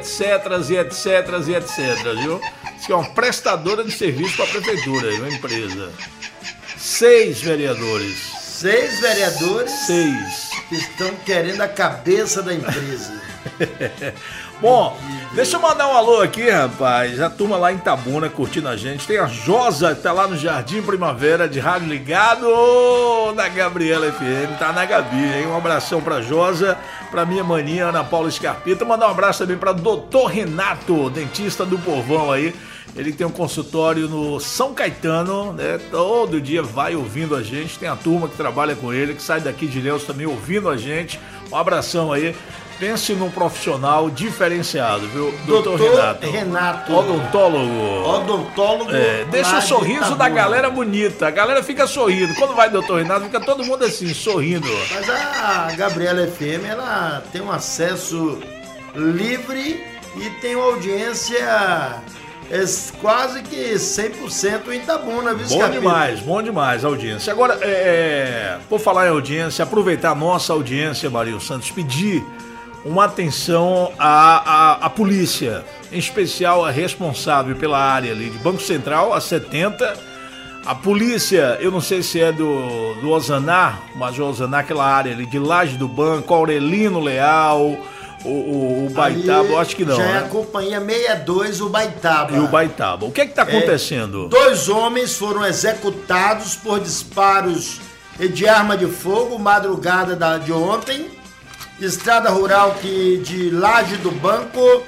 viu? Diz que é uma prestadora de serviço para a prefeitura, uma empresa. 6 vereadores. 6 vereadores? 6. Estão querendo a cabeça da empresa. Bom, deixa eu mandar um alô aqui, rapaz. A turma lá em Itabuna curtindo a gente. Tem a Josa, que tá lá no Jardim Primavera, de rádio ligado na Gabriela FM. Tá na Gabi, hein? Um abração pra Josa, pra minha maninha Ana Paula Scarpita. Mandar um abraço também pra Dr. Renato, dentista do Povão aí. Ele tem um consultório no São Caetano, né? Todo dia vai ouvindo a gente. Tem a turma que trabalha com ele, que sai daqui de Ilhéus também ouvindo a gente. Um abração aí. Pense num profissional diferenciado, viu? Doutor Renato. Odontólogo. Deixa o sorriso da galera bonita. A galera fica sorrindo. Quando vai doutor Renato, fica todo mundo assim, sorrindo. Mas a Gabriela FM, ela tem um acesso livre e tem uma audiência quase que 100% em Itabuna, viu, Bom demais a audiência. Agora, por falar em audiência, aproveitar a nossa audiência, Marinho Santos, pedir uma atenção à polícia, em especial a responsável pela área ali de Banco Central, a 70. A polícia, eu não sei se é do Osaná, mas o Osaná, aquela área ali de Laje do Banco, Aurelino Leal, o Baitaba, eu acho que não. Já é né? a companhia 62, o Baitaba. E o Baitaba. O que está acontecendo? 2 homens foram executados por disparos de arma de fogo madrugada de ontem. Estrada rural de Laje do Banco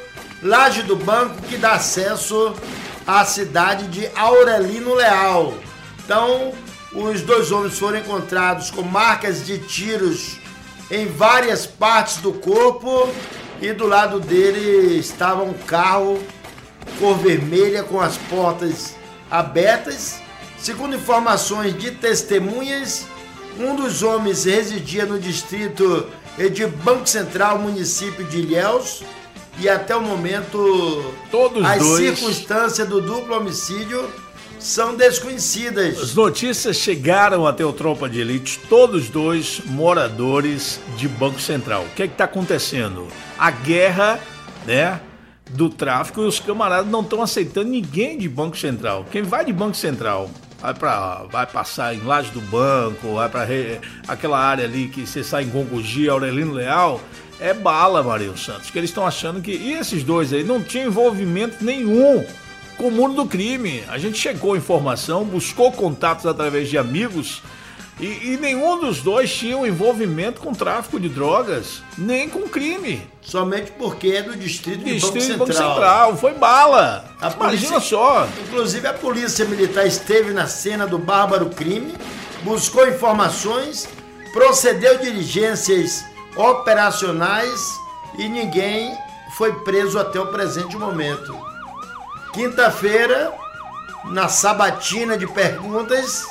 que dá acesso à cidade de Aurelino Leal. Então, os 2 homens foram encontrados com marcas de tiros em várias partes do corpo e do lado dele estava um carro cor vermelha com as portas abertas. Segundo informações de testemunhas, um dos homens residia no distrito de Banco Central, município de Ilhéus, e até o momento as circunstâncias do duplo homicídio são desconhecidas. As notícias chegaram até o Tropa de Elite, todos 2 moradores de Banco Central. O que é que está acontecendo? A guerra, né, do tráfico, e os camaradas não estão aceitando ninguém de Banco Central. Quem vai de Banco Central vai passar em Laje do Banco, vai para aquela área ali que você sai em Congogia, Aurelino Leal, é bala, Marinho Santos, que eles estão achando que... E esses 2 aí não tinham envolvimento nenhum com o mundo do crime. A gente checou a informação, buscou contatos através de amigos e nenhum dos 2 tinha um envolvimento com tráfico de drogas, nem com crime. Somente porque é do distrito de Banco Central. Foi bala. Imagina só. Inclusive a polícia militar esteve na cena do bárbaro crime, buscou informações, procedeu diligências operacionais e ninguém foi preso até o presente momento. Quinta-feira, na sabatina de perguntas,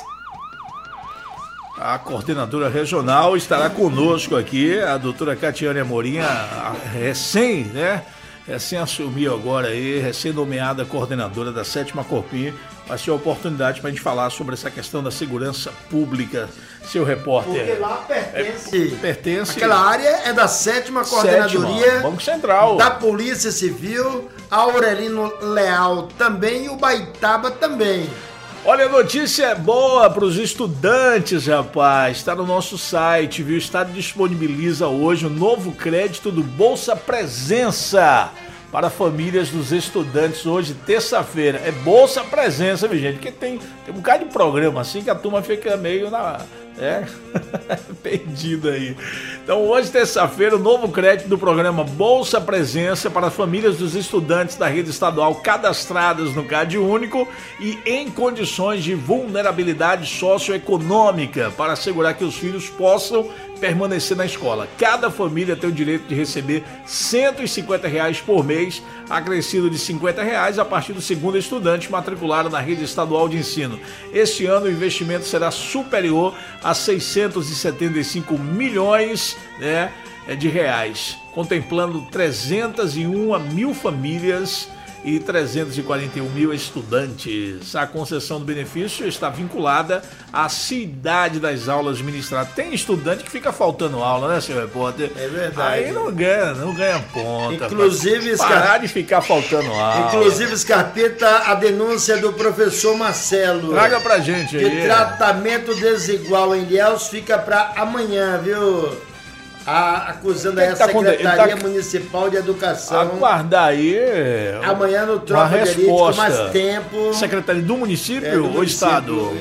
a coordenadora regional estará conosco aqui, a doutora Catiane Amorim, recém assumiu agora aí, recém-nomeada coordenadora da 7ª Corpim. Vai ser a oportunidade para a gente falar sobre essa questão da segurança pública, seu repórter. Porque lá pertence. Aquela área é da 7ª Coordenadoria Banco Central, da Polícia Civil, Aurelino Leal também e o Baitaba também. Olha, a notícia é boa para os estudantes, rapaz. Está no nosso site, viu? O Estado disponibiliza hoje um novo crédito do Bolsa Presença para famílias dos estudantes. Hoje, terça-feira. É Bolsa Presença, viu, gente? Porque tem um bocado de programa assim que a turma fica meio perdida aí. Então, hoje, terça-feira, o novo crédito do programa Bolsa Presença para famílias dos estudantes da rede estadual cadastradas no Cade Único e em condições de vulnerabilidade socioeconômica, para assegurar que os filhos possam permanecer na escola. Cada família tem o direito de receber R$ 150 por mês, acrescido de R$ 50 a partir do segundo estudante matriculado na rede estadual de ensino. Este ano o investimento será superior a 675 milhões de reais, contemplando 301 mil famílias e 341 mil estudantes. A concessão do benefício está vinculada à cidade das aulas ministradas. Tem estudante que fica faltando aula, né, senhor repórter? É verdade. Aí não ganha ponta. Inclusive, parar de ficar faltando aula. Inclusive, Scarpita, a denúncia do professor Marcelo. Traga pra gente aí. De tratamento desigual em Ilhéus fica pra amanhã, viu? Acusando a Secretaria Municipal de Educação. Aguardar aí. Amanhã no Tropa de Elite, com mais tempo. Secretaria do município ou Estado?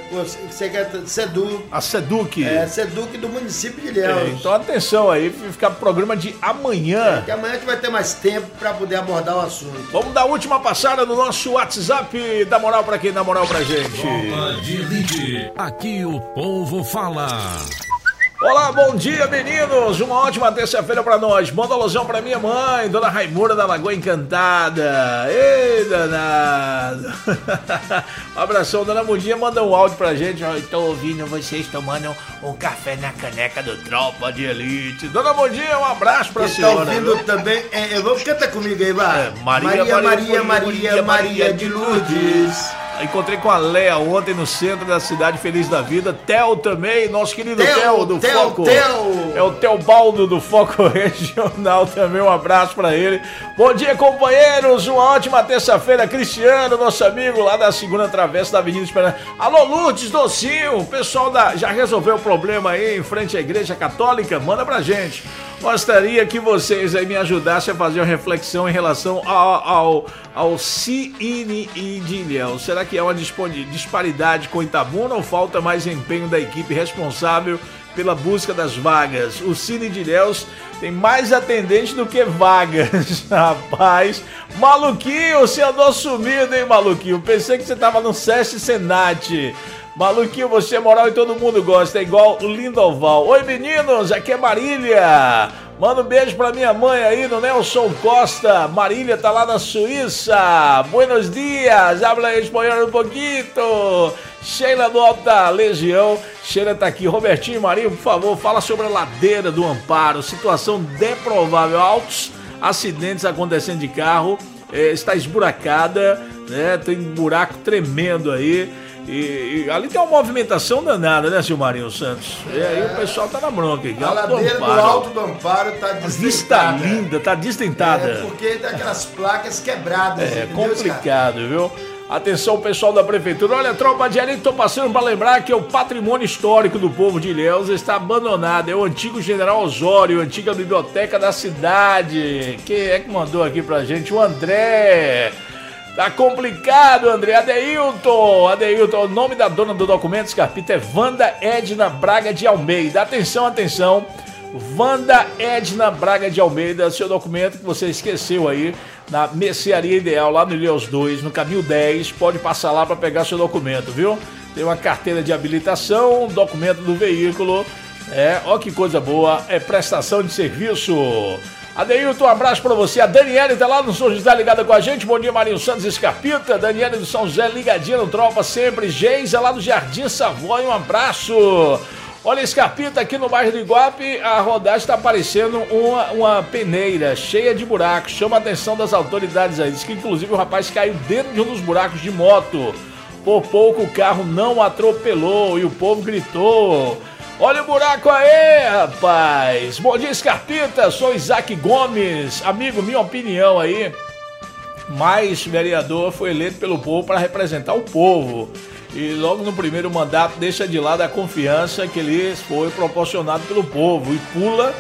SEDU. A SEDUC. SEDUC do município de Ilhéus. Então atenção aí, ficar pro programa de amanhã. Que amanhã a gente vai ter mais tempo para poder abordar o assunto. Vamos dar a última passada no nosso WhatsApp. Dá moral pra quem dá moral pra gente. Tropa de Elite. Aqui o povo fala. Olá, bom dia, meninos! Uma ótima terça-feira pra nós. Manda alusão pra minha mãe, Dona Raimura da Lagoa Encantada. Ei, danado! Um abração, Dona Mundinha, manda um áudio pra gente. Eu tô ouvindo vocês tomando um café na caneca do Tropa de Elite. Dona Mundinha, um abraço pra senhora. Tá ouvindo também? Vamos cantar comigo aí, vai. Maria de Lourdes. Encontrei com a Léa ontem no centro da cidade, feliz da vida. Theo também, nosso querido Theo do Foco. É o Teobaldo do Foco Regional também, um abraço pra ele. Bom dia, companheiros, uma ótima terça-feira. Cristiano, nosso amigo lá da segunda travessa da Avenida Esperança. Alô, Lourdes, docinho, o pessoal já resolveu o problema aí em frente à Igreja Católica? Manda pra gente. Gostaria que vocês aí me ajudassem a fazer uma reflexão em relação ao Cine de Ilhéus. Será que é uma disparidade com Itabuna ou falta mais empenho da equipe responsável pela busca das vagas? O Cine de Ilhéus tem mais atendente do que vagas. Rapaz, Maluquinho, você andou sumido, hein, Maluquinho? Pensei que você tava no SESC Senat. Maluquinho, você é moral e todo mundo gosta, é igual o Lindoval. Oi, meninos, aqui é Marília. Manda um beijo pra minha mãe aí, no Nelson Costa. Marília tá lá na Suíça. Buenos dias, habla espanhol um pouquinho. Sheila do Alta Legião. Sheila tá aqui. Robertinho e Marinho, por favor, fala sobre a ladeira do Amparo. Situação deprovável, altos acidentes acontecendo de carro. Está esburacada, né? Tem um buraco tremendo aí. E ali tem uma movimentação danada, né, Silmarinho Santos? E aí o pessoal tá na bronca. A ladeira do Alto do Amparo tá desdentada. Vista linda, tá desdentada. Porque tem aquelas placas quebradas. É complicado, viu? Atenção, pessoal da prefeitura. Olha, Tropa de Elite, tô passando para lembrar que o patrimônio histórico do povo de Ilhéus está abandonado. É o antigo General Osório, a antiga biblioteca da cidade. Quem é que mandou aqui pra gente? O André. Tá complicado, André. Adeilton, o nome da dona do documento, Scarpita, é Wanda Edna Braga de Almeida. Atenção, atenção. Wanda Edna Braga de Almeida, seu documento que você esqueceu aí na Mercearia Ideal, lá no Ilhéus 2, no caminho 10. Pode passar lá para pegar seu documento, viu? Tem uma carteira de habilitação, documento do veículo. Ó que coisa boa, é prestação de serviço. Adeilton, um abraço pra você. A Daniele tá lá no São José ligada com a gente. Bom dia, Marinho Santos Escarpita. Daniele do São José ligadinha no Tropa sempre. Geisa lá do Jardim Savoy, um abraço. Olha, Escarpita, aqui no bairro do Iguape, a rodagem tá parecendo uma peneira cheia de buracos. Chama a atenção das autoridades aí. Diz que inclusive o rapaz caiu dentro de um dos buracos de moto. Por pouco o carro não atropelou e o povo gritou. Olha o buraco aí, rapaz. Bom dia, Escarpita. Sou Isaac Gomes. Amigo, minha opinião aí. Mais vereador foi eleito pelo povo para representar o povo. E logo no primeiro mandato deixa de lado a confiança que ele foi proporcionado pelo povo. E pula,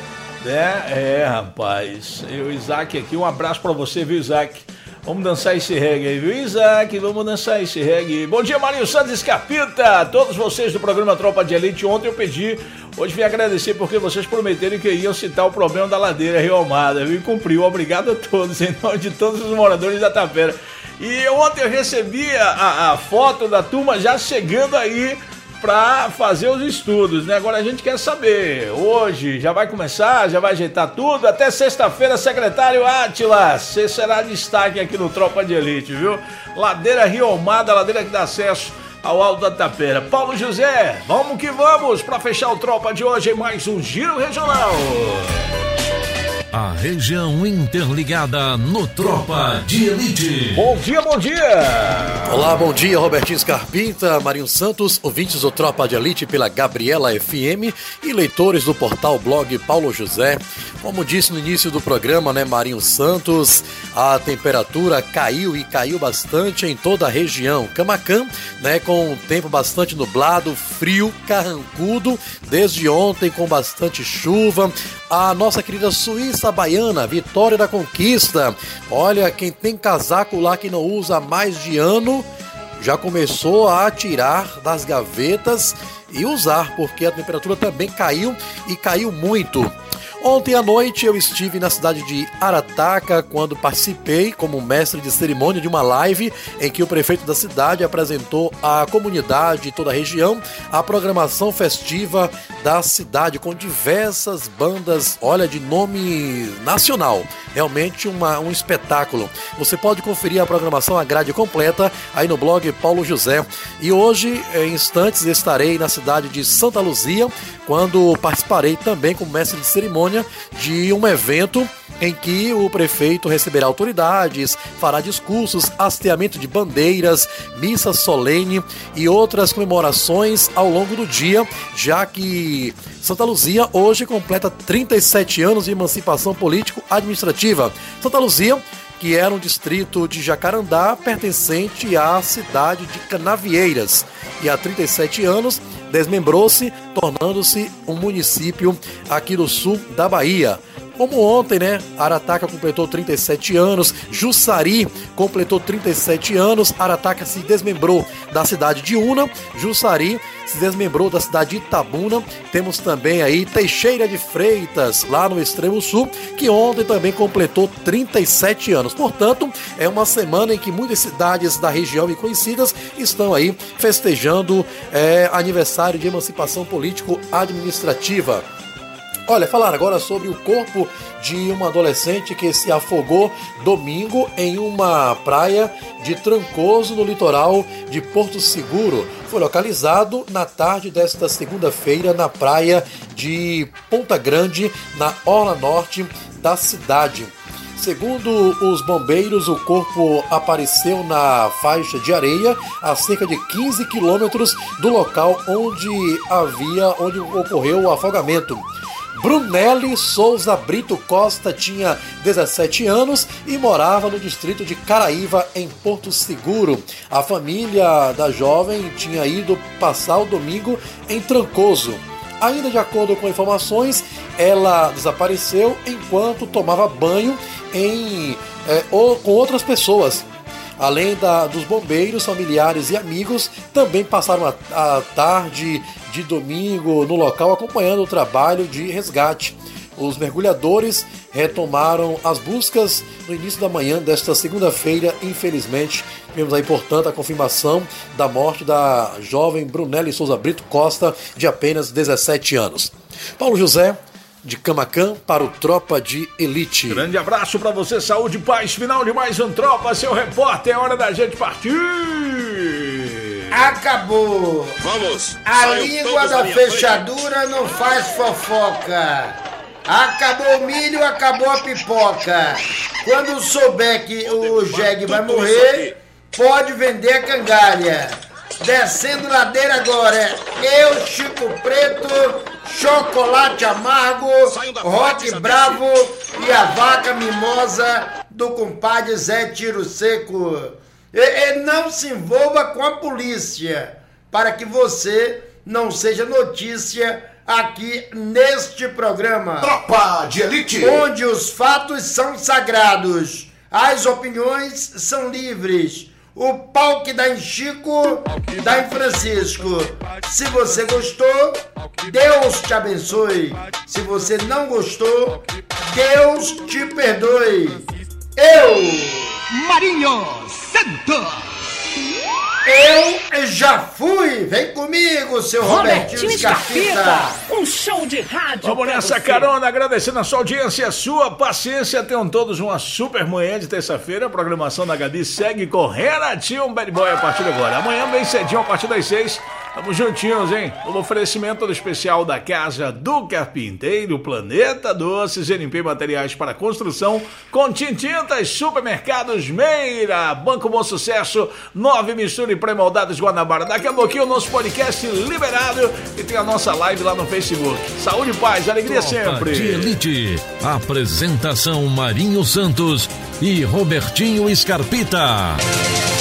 né? Rapaz. O Isaac aqui, um abraço para você, viu, Isaac? Vamos dançar esse reggae aí, viu, Isaac? Vamos dançar esse reggae. Bom dia, Marinho Santos Escarpita. Todos vocês do programa Tropa de Elite. Ontem eu pedi, hoje vim agradecer porque vocês prometeram que iam citar o problema da ladeira Rio Almada, viu? E cumpriu. Obrigado a todos, em nome de todos os moradores da Tapera. E ontem eu recebi a foto da turma já chegando aí para fazer os estudos, né? Agora a gente quer saber, hoje já vai começar, já vai ajeitar tudo, até sexta-feira, secretário Átila, você será destaque aqui no Tropa de Elite, viu? Ladeira Rio Almada, ladeira que dá acesso ao Alto da Tapera. Paulo José, vamos que vamos, para fechar o Tropa de hoje em mais um Giro Regional. A região interligada no Tropa de Elite. Bom dia, bom dia! Olá, bom dia, Robertinho Scarpinta, Marinho Santos, ouvintes do Tropa de Elite pela Gabriela FM e leitores do portal blog Paulo José. Como disse no início do programa, né, Marinho Santos, a temperatura caiu e caiu bastante em toda a região. Camaquã, né, com um tempo bastante nublado, frio, carrancudo, desde ontem com bastante chuva. A nossa querida Suíça Baiana, Vitória da Conquista. Olha, quem tem casaco lá que não usa há mais de ano, já começou a tirar das gavetas e usar, porque a temperatura também caiu e caiu muito. Ontem à noite eu estive na cidade de Arataca quando participei como mestre de cerimônia de uma live em que o prefeito da cidade apresentou à comunidade de toda a região a programação festiva da cidade com diversas bandas, olha, de nome nacional. Realmente um espetáculo. Você pode conferir a programação, a grade completa aí no blog Paulo José. E hoje, em instantes, estarei na cidade de Santa Luzia quando participarei também como mestre de cerimônia de um evento em que o prefeito receberá autoridades, fará discursos, hasteamento de bandeiras, missa solene e outras comemorações ao longo do dia, já que Santa Luzia hoje completa 37 anos de emancipação político-administrativa. Santa Luzia, que era um distrito de Jacarandá, pertencente à cidade de Canavieiras, e há 37 anos desmembrou-se, tornando-se um município aqui do sul da Bahia. Como ontem, né? Arataca completou 37 anos, Jussari completou 37 anos, Arataca se desmembrou da cidade de Una, Jussari se desmembrou da cidade de Itabuna. Temos também aí Teixeira de Freitas, lá no extremo sul, que ontem também completou 37 anos. Portanto, é uma semana em que muitas cidades da região e conhecidas estão aí festejando aniversário de emancipação político-administrativa. Olha, falar agora sobre o corpo de uma adolescente que se afogou domingo em uma praia de Trancoso, no litoral de Porto Seguro. Foi localizado na tarde desta segunda-feira na praia de Ponta Grande, na orla norte da cidade. Segundo os bombeiros, o corpo apareceu na faixa de areia a cerca de 15 quilômetros do local onde ocorreu o afogamento. Brunelli Souza Brito Costa tinha 17 anos e morava no distrito de Caraíva, em Porto Seguro. A família da jovem tinha ido passar o domingo em Trancoso. Ainda de acordo com informações, ela desapareceu enquanto tomava banho com outras pessoas. Além dos bombeiros, familiares e amigos também passaram a tarde de domingo no local acompanhando o trabalho de resgate. Os mergulhadores retomaram as buscas no início da manhã desta segunda-feira. Infelizmente, tivemos aí, portanto, a confirmação da morte da jovem Brunelli Souza Brito Costa, de apenas 17 anos. Paulo José, de Camaquã, para o Tropa de Elite. Grande abraço para você, saúde e paz. Final de mais um Tropa, seu repórter. É hora da gente partir. Acabou. Vamos. A língua da fechadura não faz fofoca. Acabou o milho, acabou a pipoca. Quando souber que o jegue vai morrer, pode vender a cangalha. Descendo ladeira agora, eu, Chico Preto, chocolate amargo, rock bravo e a vaca mimosa do compadre Zé Tiro Seco. E não se envolva com a polícia, para que você não seja notícia aqui neste programa. Tropa de Elite, onde os fatos são sagrados, as opiniões são livres. O pau que dá em Chico, dá em Francisco. Se você gostou, Deus te abençoe. Se você não gostou, Deus te perdoe. Eu, Marinho Santos, eu já fui. Vem comigo, seu Robertinho Scarpita. Um show de rádio. Vamos nessa carona, agradecendo a sua audiência e a sua paciência. Tenham todos uma super manhã de terça-feira. A programação da Gabi segue com Renatinho Bad Boy a partir de agora. Amanhã, bem cedinho, a partir das 6, Tamo juntinhos, hein? No oferecimento do especial da Casa do Carpinteiro, Planeta Doces, NP Materiais para Construção, Contim Tintas, Supermercados Meira, Banco Bom Sucesso, 9 Mistura e Pré-Moldados Guanabara. Daqui a pouquinho o nosso podcast liberado e tem a nossa live lá no Facebook. Saúde, paz, alegria sempre. De Elite. Apresentação Marinho Santos e Robertinho Scarpita.